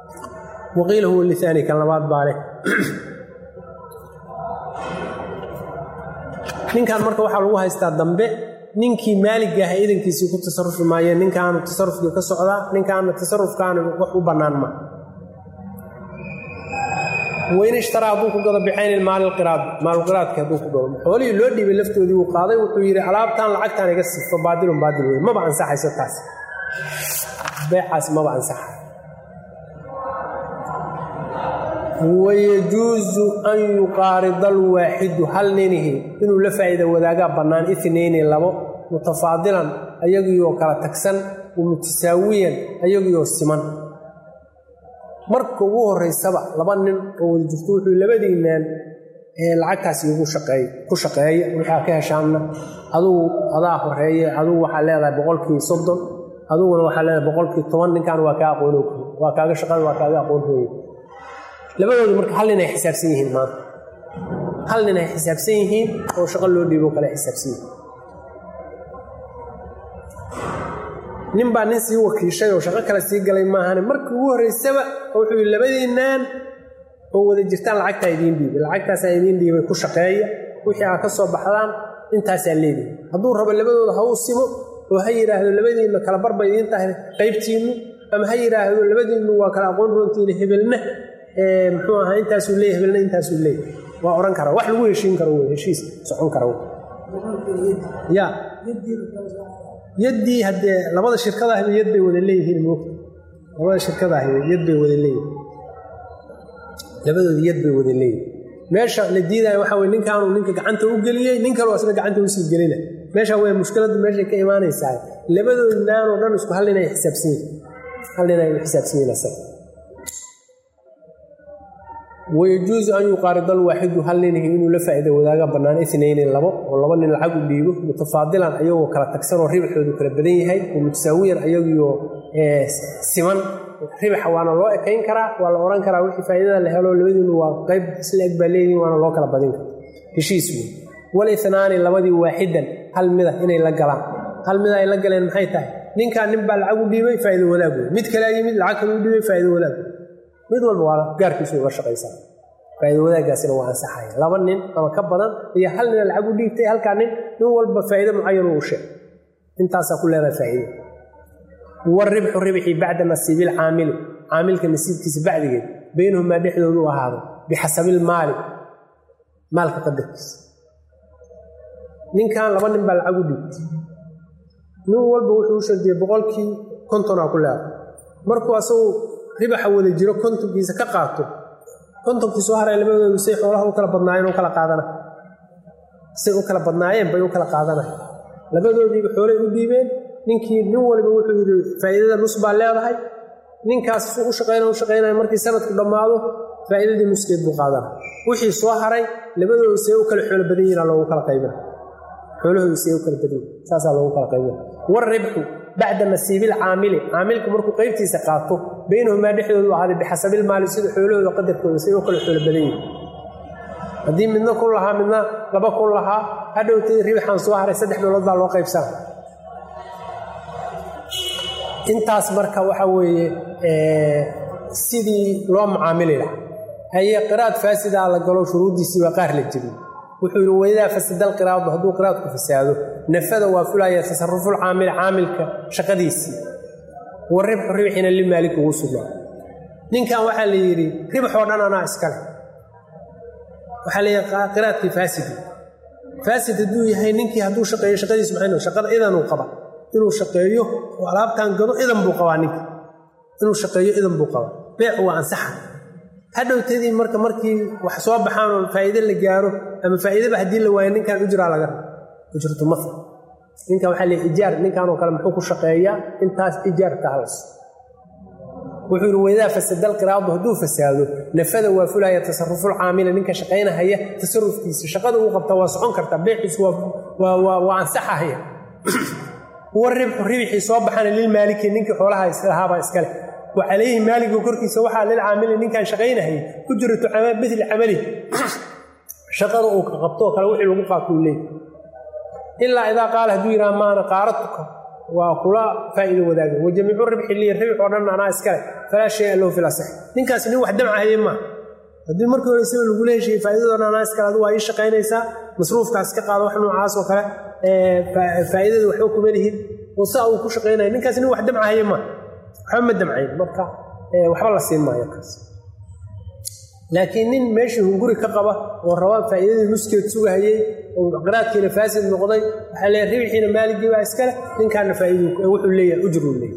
waqiila huwa lithani kan labaad baale ninkan marka waxaa lagu haystaa dambe ninkii maaliga ah idankiisii ku tasarufi maayeen ninkaanu tasarufkii ka socdaa ninkaana tasarufkaana wax u bannaan ma وين اشترى أبوك قضى بعين المال القراض كهدوك قضى حولي اللودي بلفته ذي وقاضي وحيري علابتان لعقتان يقصف فبادلهم بادلهم ما بقى انساحي ستاس بيحاس ما بقى انساحي ويجوز أن يقارض الواحد هل نينه إنه لفائدة وذاقا بنان اثنين لبو متفاضلا أيقيو كلا تكسن ومتساويا أيقيو السمان marka ugu horeysaba laba nin oo wada jirto wuxuu labadiinaan lacagtaas igu shaqeeyay waxa ka heshaana adaa horeeyay waxa leedahay 30% aduguna waxa leedahay 10% ninkan waa ka aqoon waa kaaga shaqada waa kaaga aqoon labadoodu marka hal inay xisaabsan yihiin oo shaqo loo dhiibo kala xisaabsan nin baa nin sii wakiishay oo shaqo kala sii galay maahan markii ugu horeysaba wuxuu labadiinaan oo wada jirtaan lacagta idin dhiibay lacagtaas idin dhiibay ku shaqeeya wixii aad ka soo baxdaan intaas aad leedahay hadduu rabo labadooda ha uu simo oo ha yiraahdo labadiina kala barba idin tahay qaybtiinu ama ha yiraahdo labadiinu waa kala aqoon runtii hebelna muxuu ahaa intaas uu leeyahay hebelna intaas uu leeyahay waa oran kara wax lagu heshiin karo heshiis socon karo ya يدي هدي لبض الشركة هذه يد بودليه هي الموقت لبض الشركة هذه يد بودليه لبض يد بودليه ماشى للديدا يحاول نين كانوا نين كعنته وقليه نين كانوا أصلا كعنته وسيب قليله ماشى هو مشكلة ماشى كإيمان يساعد لبض النار ونرسك هل لنا يحسب سين ويجوز أن يقارض الواحد هل لنا إنه لفائدة وذاك بنان اثنين لبض والله بن العقل بيجو متفاضلا أيوه كلا تكسر الربح وكلا بديه هاي ومتساوير أيوه سمن ربح وانا الله كين كرا ولا أوران كرا وحي فائدة اللي هلو اللي بدين وقيب سلك بالليل وانا الله كلا بدين هشي سوي والاثنان لبدي واحدا هل مذا هنا يلقلان هل مذا يلقلان محيطه نين كان نبع العقل بيجو فائدة ولا بو مد كلا يمد العقل بيجو فائدة ولا بو mid walba waa gaar kiisu uga shaqaysaa faa'iido wadaagaasina waa ansaxay laba nin ama ka badan iyo hal nin lacag u dhiibtay halka nin walba faa'iido mucayan uu sheeg intaas ku leedahay faa'iido والربح ربحي بعد نصيب العامل عامل كنصيب كيس بعد جد بينهم ما دحدوا هذا بحسب المال مالك قدرس نين كان لما نبال عقودي نو walba wuxuu shaqeeyay boqolkii 50 kula markuu asoo ribaxa wada jiro kontonkiisa ka qaato kontonkiisa soo haray labadoodu say xoolaha u kala badnaayeen oo kala qaadana say u kala badnaayeen bay u kala qaadana labadoodiiba xoolay u dhiibeen ninkii nin walba wuxuu yiri faa'iidada nus baa leedahay ninkaas uu shaqeynaa markii sanadku dhamaado faa'iidadii nuskeed buu qaadana wixii soo haray labadoodu say u kala xoolo badan yihiin loo kala qaybina xoolahoodu say u kala badan saasa loo kala qaybina والربح بعد نصيب العامل عاملكم مركو قيبتي سقاطه بينهما دحدود هذا بحسب المال سيد حوله وقدر كل سيد وكل حول بدين هذه منا كلها منا لبا كلها هدوتي ربحان سو هري 3 دولار با لو قيبسان intaas marka waxa weeye sidii loo macaamilay hay qiraad faasida la galo shuruudiisi waa qaar la jibin wuxuu weeydaa fasidal qiraad haduu qiraadku fasaado nafada waa fulaya tasarruful aamil aamilka shaqadiisi waribx ribxina limaalik ugu sugnaa ninkan waxa la yiri ribx oo dhan ana iskale waxa la yaqaa qiraadki faasid duu yahay ninkii haduu shaqeeyo shaqadiisa maxay shaqada idan uu qaba inuu shaqeeyo oo alaabtan gado idan buu qabaa ninka inuu shaqeeyo idan buu qabaa beec waa ansaxa hadhowtadii markii wax soo baxaan oo faa'iido la gaaro ama faa'iido hadii la waayo ninkan ujra laga ujratu maf ninka waxa la ijaar ninkan oo kale muxuu ku shaqeeyaa intaas ijaar ka halas wuxuu weeydaa fasadal qiraad haduu fasaado nafada waa fulaya tasarruful aamil ninka shaqeynaya tasarrufkiisa shaqada uu qabta waa socon karta beeciis waa ansaxaya والربح ربحي صوبحنا للمالك نينك خولها اسلهابا اسكله وعليه مالك وكركيسه waxa للعامل ninkan shaqeynahay ujratu amal midl amali shaqada uu ka qabto kala wixii lagu qaato leey illa ida qaal haduu yiraahdo maana qaaratuka waa kula faa'iido wadaaga wajamiicu ribxi li ribx oo dhan ana iskale fala shay loo filasay ninkaas nin wax damcahay ma hadii markii hore si lagu leeshay faa'iidada ana iskale waa ay shaqeynaysa masruufkaas ka qaado wax noocaas oo kale faa'iidada waxba kuma lihin oo saa uu ku shaqaynayo ninkaas nin wax damcaaya ma waxba ma damcayn marka waxba la siin maayo kaas laakiin nin meeshii hunguri ka qaba oo rabaa faa'iidadii nuskeed sugahayay oo qiraadkiina faasid noqday waxaa leeyahay ribixiina maaligii baa iskale ninkaana faa'iidu wuxuu leeyahay ujruu leeyahay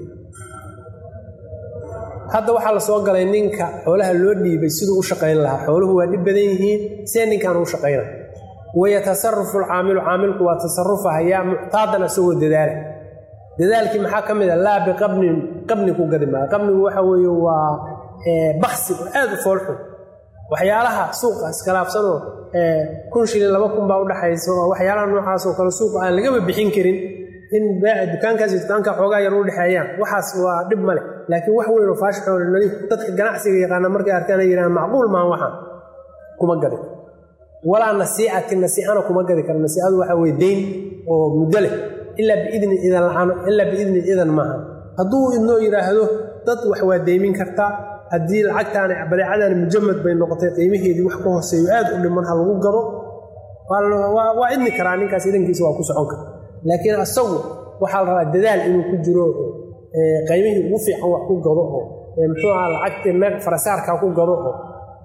hadda waxaa la soo galay ninka xoolaha loo dhiibay siduu u shaqayn lahaa xooluhu waa dhib badan yihiin see ninkaan u shaqaynaya wayatasarafu alcaamilu caamilku waa tasarufahayaa muctaadan isagoo dadaalkii maxaa ka mid a laa biqabni ku gadi maayo qabnigu waxa weeye waa baksi oo aad u foolxun waxyaalaha suuqa iskalaabsanoo 1,000 shilin 2,000 baa u dhaxaysa oo waxyaalaha noocaas oo kale suuqa aan lagaba bixin karin in dukaankaas iyo dukaanka xoogaa yar u dhexeeyaan waxaas waa dhib male laakiin wax weyn oo faash xoolo nadiif dadka ganacsiga yaqaana markay arkaan ay yiraahdaan macquul maahan waxaan kuma gadi walaa nasii'ana kuma gadi karo nasii'adu waxa weeye deyn oo muddo leh ilaa biidni idan maaha hadduu idnoo yidhaahdo dad wax waa deymin kartaa haddii lacagtaani badeecadaani mujamad bay noqotay qiimaheedii wax ka hooseeyo aad u dhiman ha lagu gado waa idni karaa ninkaas idankiisa waa ku socon kara laakiin asagu waxaa la rabaa dadaal inuu ku jiro qiimihii ugu fiican wax ku gado oo muxuu ahaa lacagtii meel farasaarkaa ku gado oo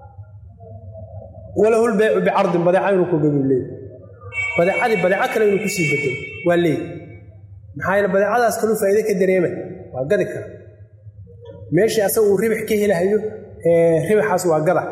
walahu lbaycu bicardin badeeca inuu ku gado leeyahy badeeco kale inuu kusii bedelo waa leeyahy maxaa yeele badeecadaas kaluu faa'iide ka dareemay waa gadi kara meeshii asaga uu ribix ka helahayo ribixaas waa gada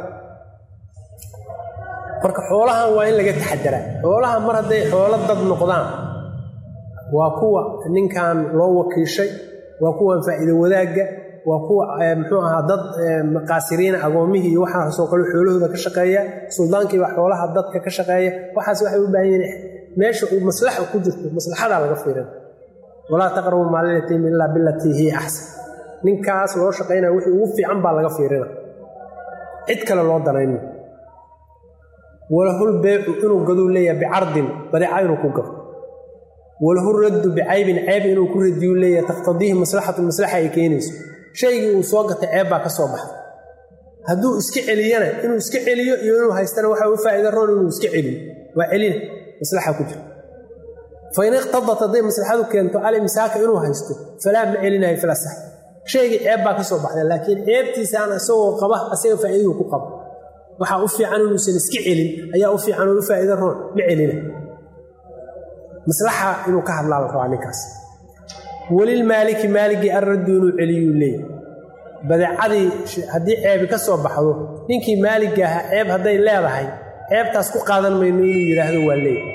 marka xoolahan waa in laga taxadaraa xoolaha mar hadday xoolo dad noqdaan waa kuwa ninkan loo wakiishay waa kuwan faa'iido wadaagga waa kuwa muxuu ahaa dad qaasiriina agoomihii iyo waxaasoo kale xoolahooda ka shaqeeya suldaankiiba xoolaha dadka ka shaqeeya waxaas waxay u baahan yihiin meesha uu maslaxa ku jirto maslaxadaa laga fiirin walaa taqrabu maala yatiimi illaa billatii hiya axsan ninkaas loo shaqaynaya wixii ugu fiican baa laga fiirina cid kale loo danayno walahul baycu inuu gaduu leeyahay bicardin badeeca inuu ku gado walahu raddu bicaybin ceeb inuu ku radiyuu leeyahay taqtadiihi maslaxatu maslaxa ay keenayso shaygii uu soo gatay ceeb baa ka soo baxday hadduu iska celiyana inuu iska celiyo iyo inuu haystana waxaa u faa'iida roon inuu iska celiyo waa celina maslaxa ku jira fain iqtadat hadday maslaxadu keento alimsaaka inuu haysto falaa ma celinayo filasax shaygii ceeb baa ka soo baxday laakiin ceebtiisa aan isagoo qaba asaga faa'iiduu ku qabo waxaa u fiican inuusan iska celin ayaa u fiican oo u faa'iida roon ma celina maslaxa inuu ka hadlaa la rabaa ninkaas walilmaaliki maaligii arraddu inuu celiyuu leeyahy badeecadii haddii ceebi ka soo baxdo ninkii maaligga ahaa ceeb hadday leedahay ceebtaas ku qaadan mayno inuu yidhaahdo waa leeyahy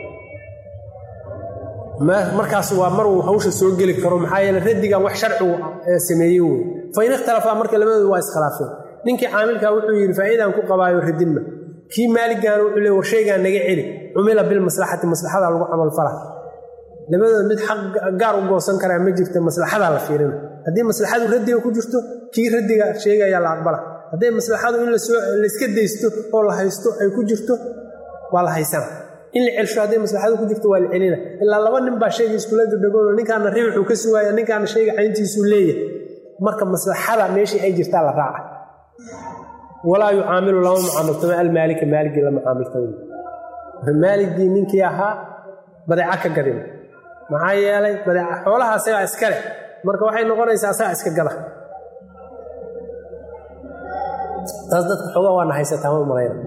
markaas waa mar uu hawsha soo geli karo maxaa yeele raddigan wax sharcigu sameeyey wey fain ikhtalafaa marka labadoodu waa iskhilaafeen ninkii caamilkaa wuxuu yidhi faa'iidaan ku qabaayo radinma kii maaliggaana wuxuu leey war shaygaan naga celi cumila bilmaslaxati maslaxadaa lagu camalfalaa labadooda mid xaq gaar u goosan karaa ma jirta maslaxadaa la fiirina haddii maslaxadu raddiga ku jirto kii raddiga sheegayaa la aqbala hadday maslaxadu in layska daysto oo la haysto ay ku jirto waa la haysana in la celsho hadday maslaxadu ku jirto waa la celina ilaa laba nin baa shayga iskula dadhagoonoo ninkaana ribixuu ka sugaaya ninkaana shayga cayntiisuu leeyahay marka maslaxada meeshii ay jirtaa la raaca walaa yucaamilu lama mucaamiltama almaalika maaligii la mucaamiltama maaligii ninkii ahaa badeeca ka gadin maxaa yeelay badeeca xoolaha asagaa iska leh marka waxay noqonaysaa asagaa iska gada taas dadka xoogaa waana haysataa ma malayna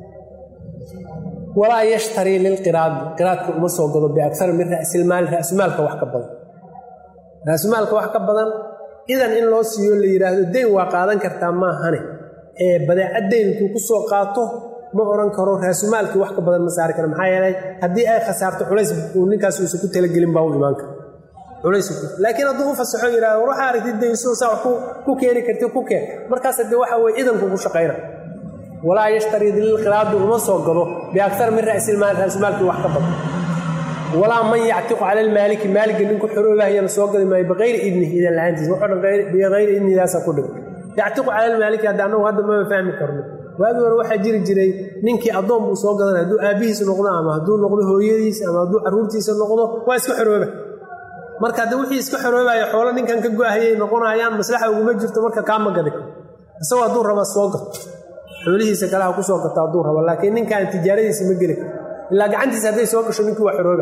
walaa yashtarii lilqiraadi qiraadka uma soo gado biakar min ra'silmaali ra'sumaalka wax ka badan ra'sumaalka wax ka badan idan in loo siiyo la yidhaahdo deyn waa qaadan kartaa maahane badeeca deyn intuu ku soo qaato ma oran karo raasumaalkii wax ka badan ma saari karo maxaa yeelay haddii ay khasaarto culays uu ninkaas uusan ku talagelin baa u imaan kara culays laakiin hadduu u fasaxo yidhaahdo waxa aragtid deyso saa ku keeni kartid ku keen markaas haddii waxa weeye idanku ku shaqayna walaa yashtarii lilqiraadi uma soo gado biaktar min ra'silmaal raasumaalkii wax ka badan walaa man yactiqu cala almaaliki maaligga ninku xoroobahayana soo gadi maayo biqayri idnihi idan la-aantiis wuxuu dhan biqayri idnidaasa ku dhigan yactiqu cala almaaliki hadda annagu hadda mama fahmi karno waagi hore waxaa jiri jiray ninkii addoon buu soo gadanaya hadduu aabbihiis noqdo ama hadduu noqdo hooyadiis ama hadduu carruurtiisa noqdo waa iska xorooba marka hadda wixii iska xoroobaya xoolo ninkan ka go-ahayay noqonayaan maslaxa uguma jirto marka kaama gadi karo isagoo hadduu raba soo gato xoolihiisa kalaha ku soo gato hadduu rabo laakiin ninkaan tijaaradiisa ma geli karo ilaa gacantiisa hadday soo gasho ninkii waa xorooba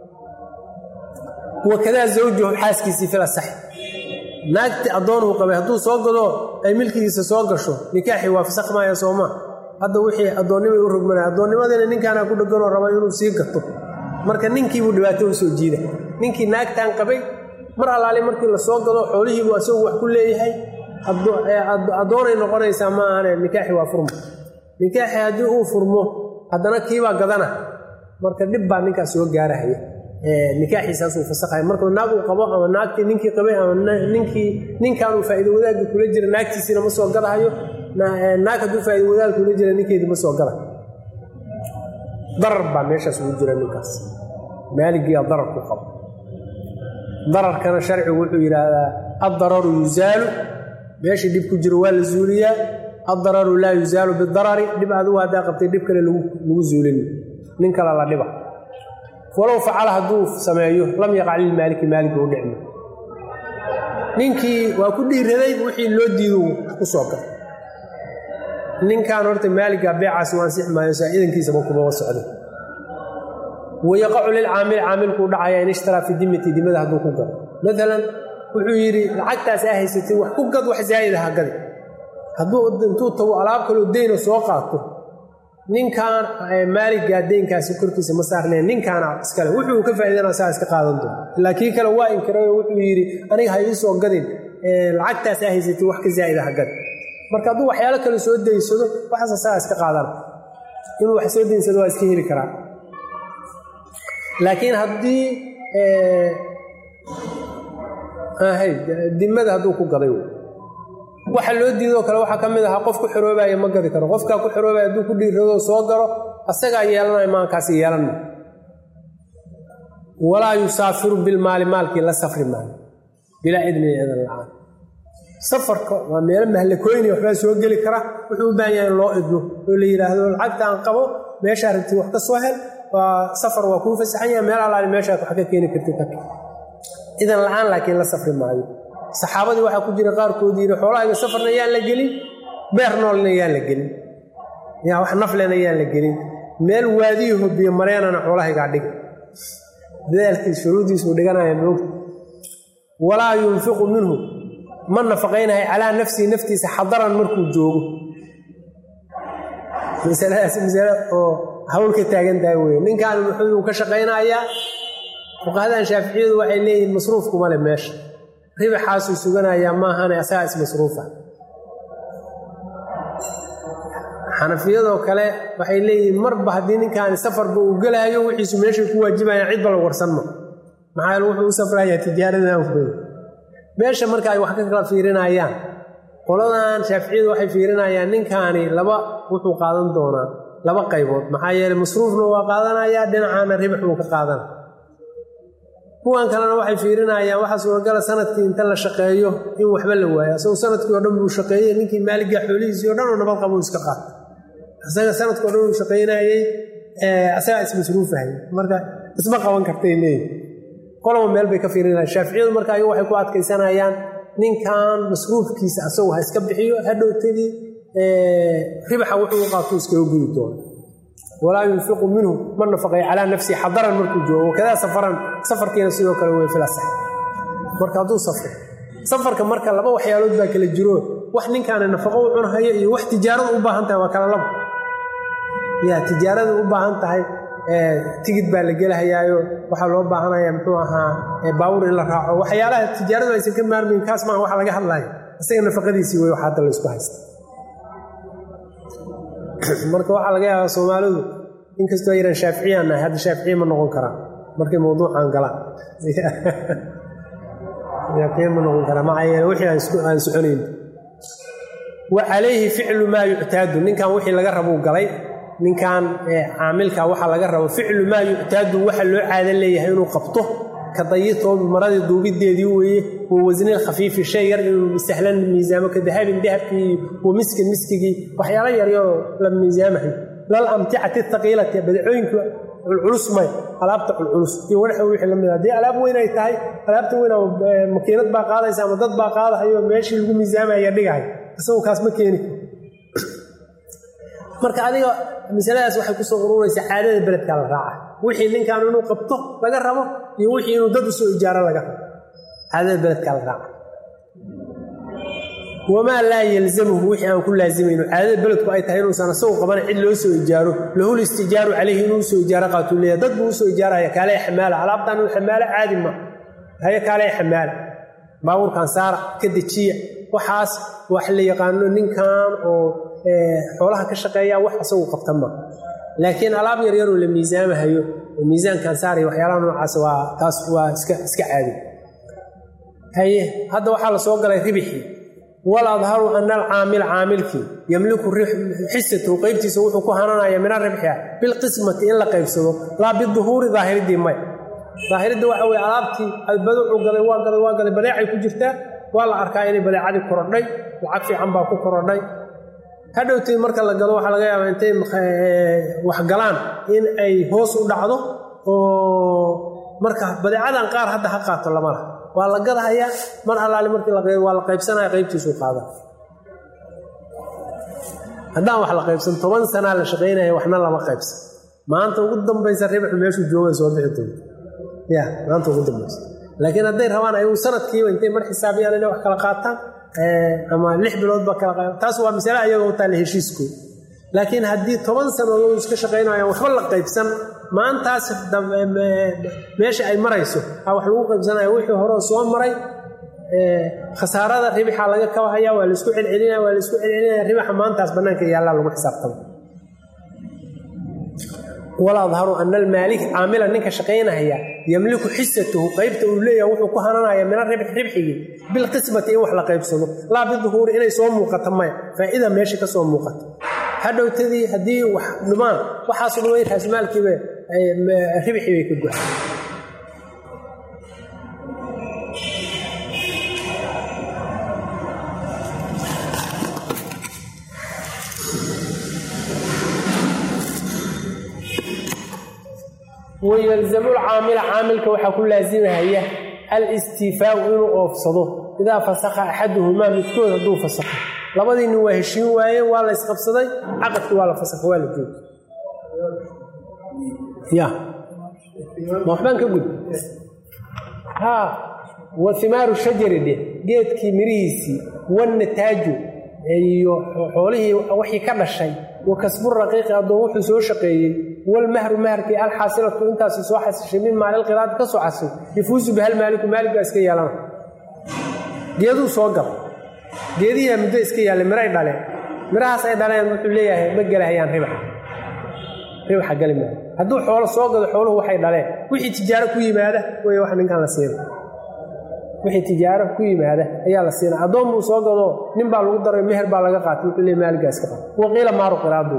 wakadaa zawjuhu xaaskiisii fil asax naagti addoonuu qabay hadduu soo gado ay milkigiisa soo gasho nikaaxii waa fasakh maaya sooma hadda wixii addoonnimay u rogmanaya addoonnimadina ninkaana ku dhegganoo raba inuu sii gato marka ninkiibuu dhibaato u soo jiida ninkii naagtaan qabay mar allaali markii la soo gado xoolihiibuu asagu wax ku leeyahay addoonay noqonaysaa ma ahane nikaaxi waa furmo nikaaxi haddii uu furmo haddana kiibaa gadana marka dhib baa ninkaas soo gaarahaya nikaaxiisaasuu fasakhaya markuu naag uu qabo ama naagtii ninkii qabay ama ninkaanuu faa'iido wadaagga kula jira naagtiisiina ma soo gadahayo naag hadduu faa'iido wadaag kula jira ninkeedii ma soo gadahayo darar baa meeshaas ugu jira ninkaas maaligiiyaa darar ku qabo dararkana sharcigu wuxuu yidhaahdaa addararu yuzaalu meeshii dhib ku jiro waa la zuuliyaa addararu laa yuzaalu bidarari dhib adigu haddaa qabtay dhib kale lagu zuulin nin kale la dhiba walow facala hadduu sameeyo lam yaqac lilmaaliki maaligga u dhicmo ninkii waa ku dhiiraday wixii loo diido ku soo galay ninkan horta maaligga beecaasi waa ansixi maayo saa idankiisaba kumaba socdo wayaqacu lilcaamil caamilkuu dhacaya in ishtaraa fi dimati dimada hadduu ku gado maalan wuxuu yidhi lacagtaas aa haysatay wax ku gad wax zaa'id aha gadi hadduu intuu tago alaab kaloo deyno soo qaato ninkaan maaliggaa deynkaasi korkiisa ma saarneen ninkaana iskale wuxuu ka faa'iidana saa iska qaadan doon ilaa kii kale waa inkirayoo wuxuu yidhi aniga ha ii soo gadin lacagtaas aa haysatay wax ka zaa'id aha gadi marka hadduu waxyaalo kale soo daysado waxaasa saa iska qaadana inuu wax soo daynsado waa iska heli karaa laakiin haddii dimada hadduu ku gaday waxa loo diidoo kale waxaa ka mid ahaa qof ku xoroobaya ma gadi karo qofkaa ku xoroobaya hadduu ku dhiiradoo soo galo asagaa yeelanaya maankaasi yeelanma walaa yusaafiru bilmaali maalkii la safri maayo bilaa idnin idan la-aan safarka waa meelo mahlakooyni waxbaa soo geli kara wuxuu u baahan yahay in loo idno oo la yidhaahdo lacagta aan qabo meeshaa rabti wax ka soo hel waa safar waa kuu fasaxan yahay meel allaali meeshaad wax ka keeni kartid idan la-aan laakiin la safri maayo saxaabadii waxaa ku jira qaarkoodii yidhi xoolahayga safarna yaan la gelin beer noolna yaan la gelin yaa wax naflena yaan la gelin meel waadiyaho biyo mareenana xoolahaygaa dhiga dadaalkiis shuruudiisuu dhiganaya moogta walaa yunfiqu minhu ma nafaqaynahay calaa nafsihi naftiisa xadaran markuu joogo masaladaas masale oo hawl ka taagan tahay weye ninkaan muxuu ka shaqaynayaa fuqahadan shaaficiyadu waxay leeyihiin masruufkuma le meesha ribaxaasuu suganayaa maahane asagaa ismasruufa xanafiyadoo kale waxay leeyihiin marba haddii ninkaani safarba uu gelaayo wixiisu meeshay ku waajibayaan cidba la warsanma maxaa yeele wuxuu u safrayaa tijaaradan furay meesha marka ay wax ka kala fiirinayaan qoladan shaaficiyadu waxay fiirinayaan ninkaani laba wuxuu qaadan doonaa laba qaybood maxaa yeele masruufna waa qaadanayaa dhinacaana ribax buu ka qaadana kuwan kalena waxay fiirinayaan waxaa suuragala sanadkii inta la shaqeeyo in waxba la waayo asagoo sanadkii oo dhan buu shaqeeyey ninkii maaligga xoolihiisii o dhan oo nabad qabuu iska qaata isaga sanadkii o dhan uu shaqaynayey asagaa ismasruufahayy marka isma qaban kartay leeyihi qolaba meel bay ka fiirinayaan shaaficiyadu marka ayagu waxay ku adkaysanayaan ninkan masruufkiisa asagu ha iska bixiyo hadhowtadii ribaxa wuxuu u qaatuu iskaga gudi doono walaa yunfiqu minhu ma nafaqay calaa nafsihi xadaran markuu joogo wakadaa safaran safarkiina sidoo kale wey filasax marka hadduu safro safarka marka laba waxyaalood baa kala jiro wax ninkaani nafaqo u cunahayo iyo wax tijaarada u baahan tahay waa kala labo yaa tijaarada u baahan tahay tigid baa la gelahayaayo waxaa loo baahanaya muxuu ahaa baawur in la raaco waxyaalaha tijaaradu aysan ka maarmayn kaas maaha waxa laga hadlayo isaga nafaqadiisii wey wax hadda la isku haysta marka waxaa laga yaabaa soomaalidu inkastoo ayran shaaficiyaan nahay hadda shaaficiya ma noqon karaan markay mawduucaan galaan shaaficiya ma noqon karaan maxaa yeele wixii aan soconayn wa calayhi ficlu maa yuctaadu ninkan wixii laga rabuu galay ninkan caamilka waxaa laga rabo ficlu maa yuctaadu waxa loo caada leeyahay inuu qabto ka dayitoobi maradii duubideedii weeye wa wasnil khafiifi shay yar inuu sahlan miisaamo ka dahabin dahabkii wa miskin miskigii waxyaalo yaryaroo la miisaamahay lal amticati thaqiilati badacooyinka culculus may alaabta culculus iyo wanaxa wixii la mid haddii alaab weyn ay tahay alaabta weyn makiinad baa qaadaysa ama dad baa qaadahayo meeshii lagu miisaamaya dhigahay isagoo kaas ma keeni marka adiga masaladaas waxay ku soo ururaysaa caadada beledka la raaca wixii ninkan inuu qabto laga rabo iyo wixii inuu dad u soo ijaaro laga rabo caadada beledka la raaca wama laa yalzamuhu wixii aan ku laazimayno caadada beledku ay tahay inuusan asagoo qaban cid loo soo ijaaro lahu listijaaru calayhi inuu soo ijaaro qaatuu leeyahay dad buu u soo ijaaraya kaalay xamaala alaabtan uu xamaala caadi ma haya kaalay xamaala baabuurkan saara ka dejiya waxaas wax la yaqaano ninkan oo xoolaha ka shaqeeya wax asagoo qabta ma laakiin alaab yar yar oo la miisaamahayo miisaankan saari waxyaalaha noocaas waa taas waa iska caadi haye hadda waxaa la soo galay ribixi wala adharu anna al-aamil aamilki yamliku hissatu qaybtiisa wuxuu ku hananaya min ar-ribhiya bil qismati in la qaybsado la bi dhuhuri zaahiridi may zaahiridi waxa way alaabti albadu galay waa galay badeecay ku jirtaa waa la arkaa inay badeecadi korodhay lacag fiican baa ku korodhay hadhowtii marka la galo waxa laga yaabaa intay wax galaan in ay hoos u dhacdo oo marka badeecadan qaar hadda ha qaato lama laha waa la gadahayaa mar alaali markii la qeyb waa la qaybsanaya qaybtiisu qaada haddaan wax la qaybsan 10 sano la shaqeynaya waxna lama qaybsan maanta ugu dambaysa ribix meeshu jooga soo bixi doonto maanta ugu dambaysa laakiin hadday rabaan ay sanadkiiba intay mar xisaabiyaan inay wax kala qaataan ama 6 bilood ba kala qaataan taas waa misala ayaga u taal heshiisku laakiin haddii 10 sano loo iska shaqeynaayo waxba la qaybsan maantaas meesha ay marayso wax lagu qaybsanayo wixii hore soo maray khasaarada ribixa laga kabahaya waa la isku celcelinaya ribixa maantaas banaanka yaala lagu xisaabtamo wala adharu anna al-malik aamila ninka shaqeynaya yamliku hissatuhu qaybta uu leeyahay wuxuu ku hananaya min ribxigi bil qismati in wax la qaybsado la bi dhuhuri inay soo muuqato may faa'iida meesha ka soo muuqato hadhowtadii haddii wax dhumaan waxaas dhumay raasmaalkiiba ribixi bay ka go'ay ويلزم العامل عاملك وحكون لازمها الاستيفاء إنه أفسده إذا فسخ أحدهما متكون هدو فسخ لابد إنه وهشين وايه ولا يسقبصدي عقدك ولا فسخ ولا جود محبان كقول وثمار الشجر دي جيت كمريسي والنتاج حوله وحي كذا شيء وكسب الرقيق أضوح سو شقي والمهر مهرك الحاصلة أنت سو حاسس من مال القراءة كسو حاسس يفوز بها المالك مالك اسكي يالان جيدو سوغل جيدي مد اسكي يال مراي داله مراhaas ay dhaleen wuxuu leeyahay ma galahayaan ribax galima haduu xoolo soo gado xooluhu waxay dhaleen wixii tijaaro ku yimaada way wax ninkan la siino wixii tijaaro ku yimaada ayaa la siina adoon uu soo gado nin baa lagu daray meher baa laga qaatay wuxuu leeyahay maaligaas ka qaat waqiila maaru qiraadu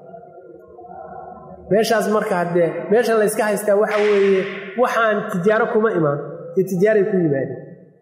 meeshaas marka hadde meesha la iska haystaa waxa weeye waxaan tijaaro kuma imaan tijaaro ku yimaada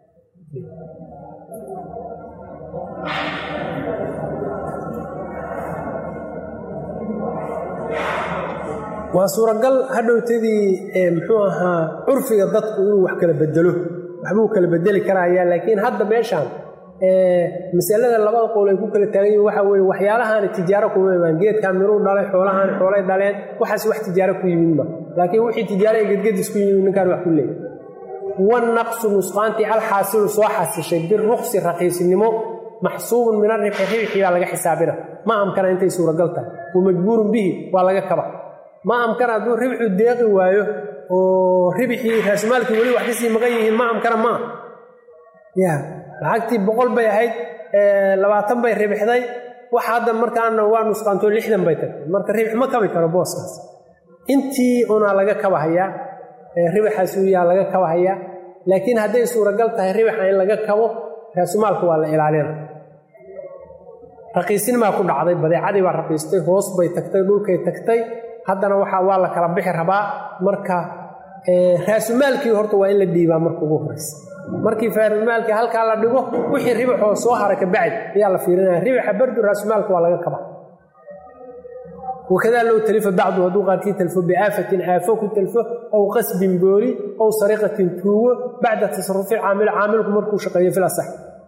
وسورقل هدوتدي muxuu ahaa urfiga dadku inuu wax kala bedelo waxbuu kala bedeli karaa laakiin hadda meeshan misalada labada qowl ay ku kala taagayeen waxa weeye waxyaalahan tijaaro kuma imaan geedka miruu dhalay xoolahan xoolay dhaleen waxaas wax tijaaro ku yimid ma laakiin wixii tijaaro gedged isku yimid ninkan wax ku leeyahay والنقص نسقانتي الحاصل سو حاسشay bir ruqsi raqiisnimo محسوب من الربح yaa laga xisaabina ma amkana intay suuragalta oo majbuur bihi waa laga kaba ما أمكن أدو ربح الدقيق وايو وربحي راسمالك ولي واحد يسي مغيهين ما أمكن ما لعقتي بقول بي هيد لبعتن بي ربح داي وحادا مركا أنه وان نسقانتو لحدا بيتك مركا ربح ما كبي كربوس انتي أنا لغا كبا هيا ربح سويا لغا كبا هيا لكن هذه سورة قلتها ربح إن لغا كبو راسمالك والا إلالينا رقيسين ما كنا عضي بدي عادي ورقيستي هوس بي تكتي دولكي تكتي haddana waxa waa la kala bixi rabaa marka raasmaalkii horta waa in la dhiibaa marka ugu horeysa markii raasmaalkii halka la dhigo wixii ribax oo soo haraka bacid ayaa la fiirinaa ribaxa bardu raasmaalka waa laga kaba وكذا لو تلف بعض ودوقات تلف بآفة آفوك تلف أو قسب بوري أو سرقة توه بعد تصرف عاملكم مركو شقية في الأصح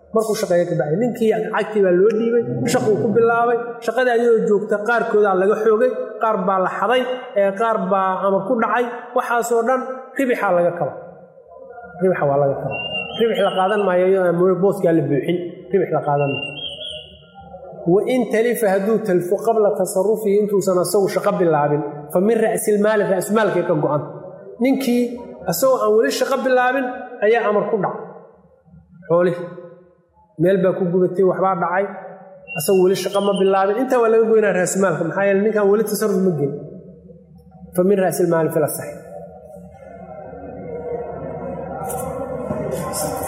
markuu shaqeeyo ka bacay ninkii lacagtii baa loo dhiibay shaquu ku bilaabay shaqada ayadoo joogta qaarkooda laga xoogay qaar baa la xaday qaar baa amar ku dhacay waxaasoo dhan ribixa laga kala ribixa waa laga kala ribix la qaadan maayo booskaa la buuxin ribix la qaadan وإن تلف هدو تلف قبل تصرفه انتو سنسو شقب اللعبين فمن رأس المال رأس مالك يكبقان ننكي أسوء أول الشقب اللعبين أي أمر كدع حوله ميل باكو قبتي وحبار دعاي أسوء الشقب باللعبين انت ولا يقولنا رأس مالك محايا لنك أول التصرف مجين فمن رأس المال فلا صحيح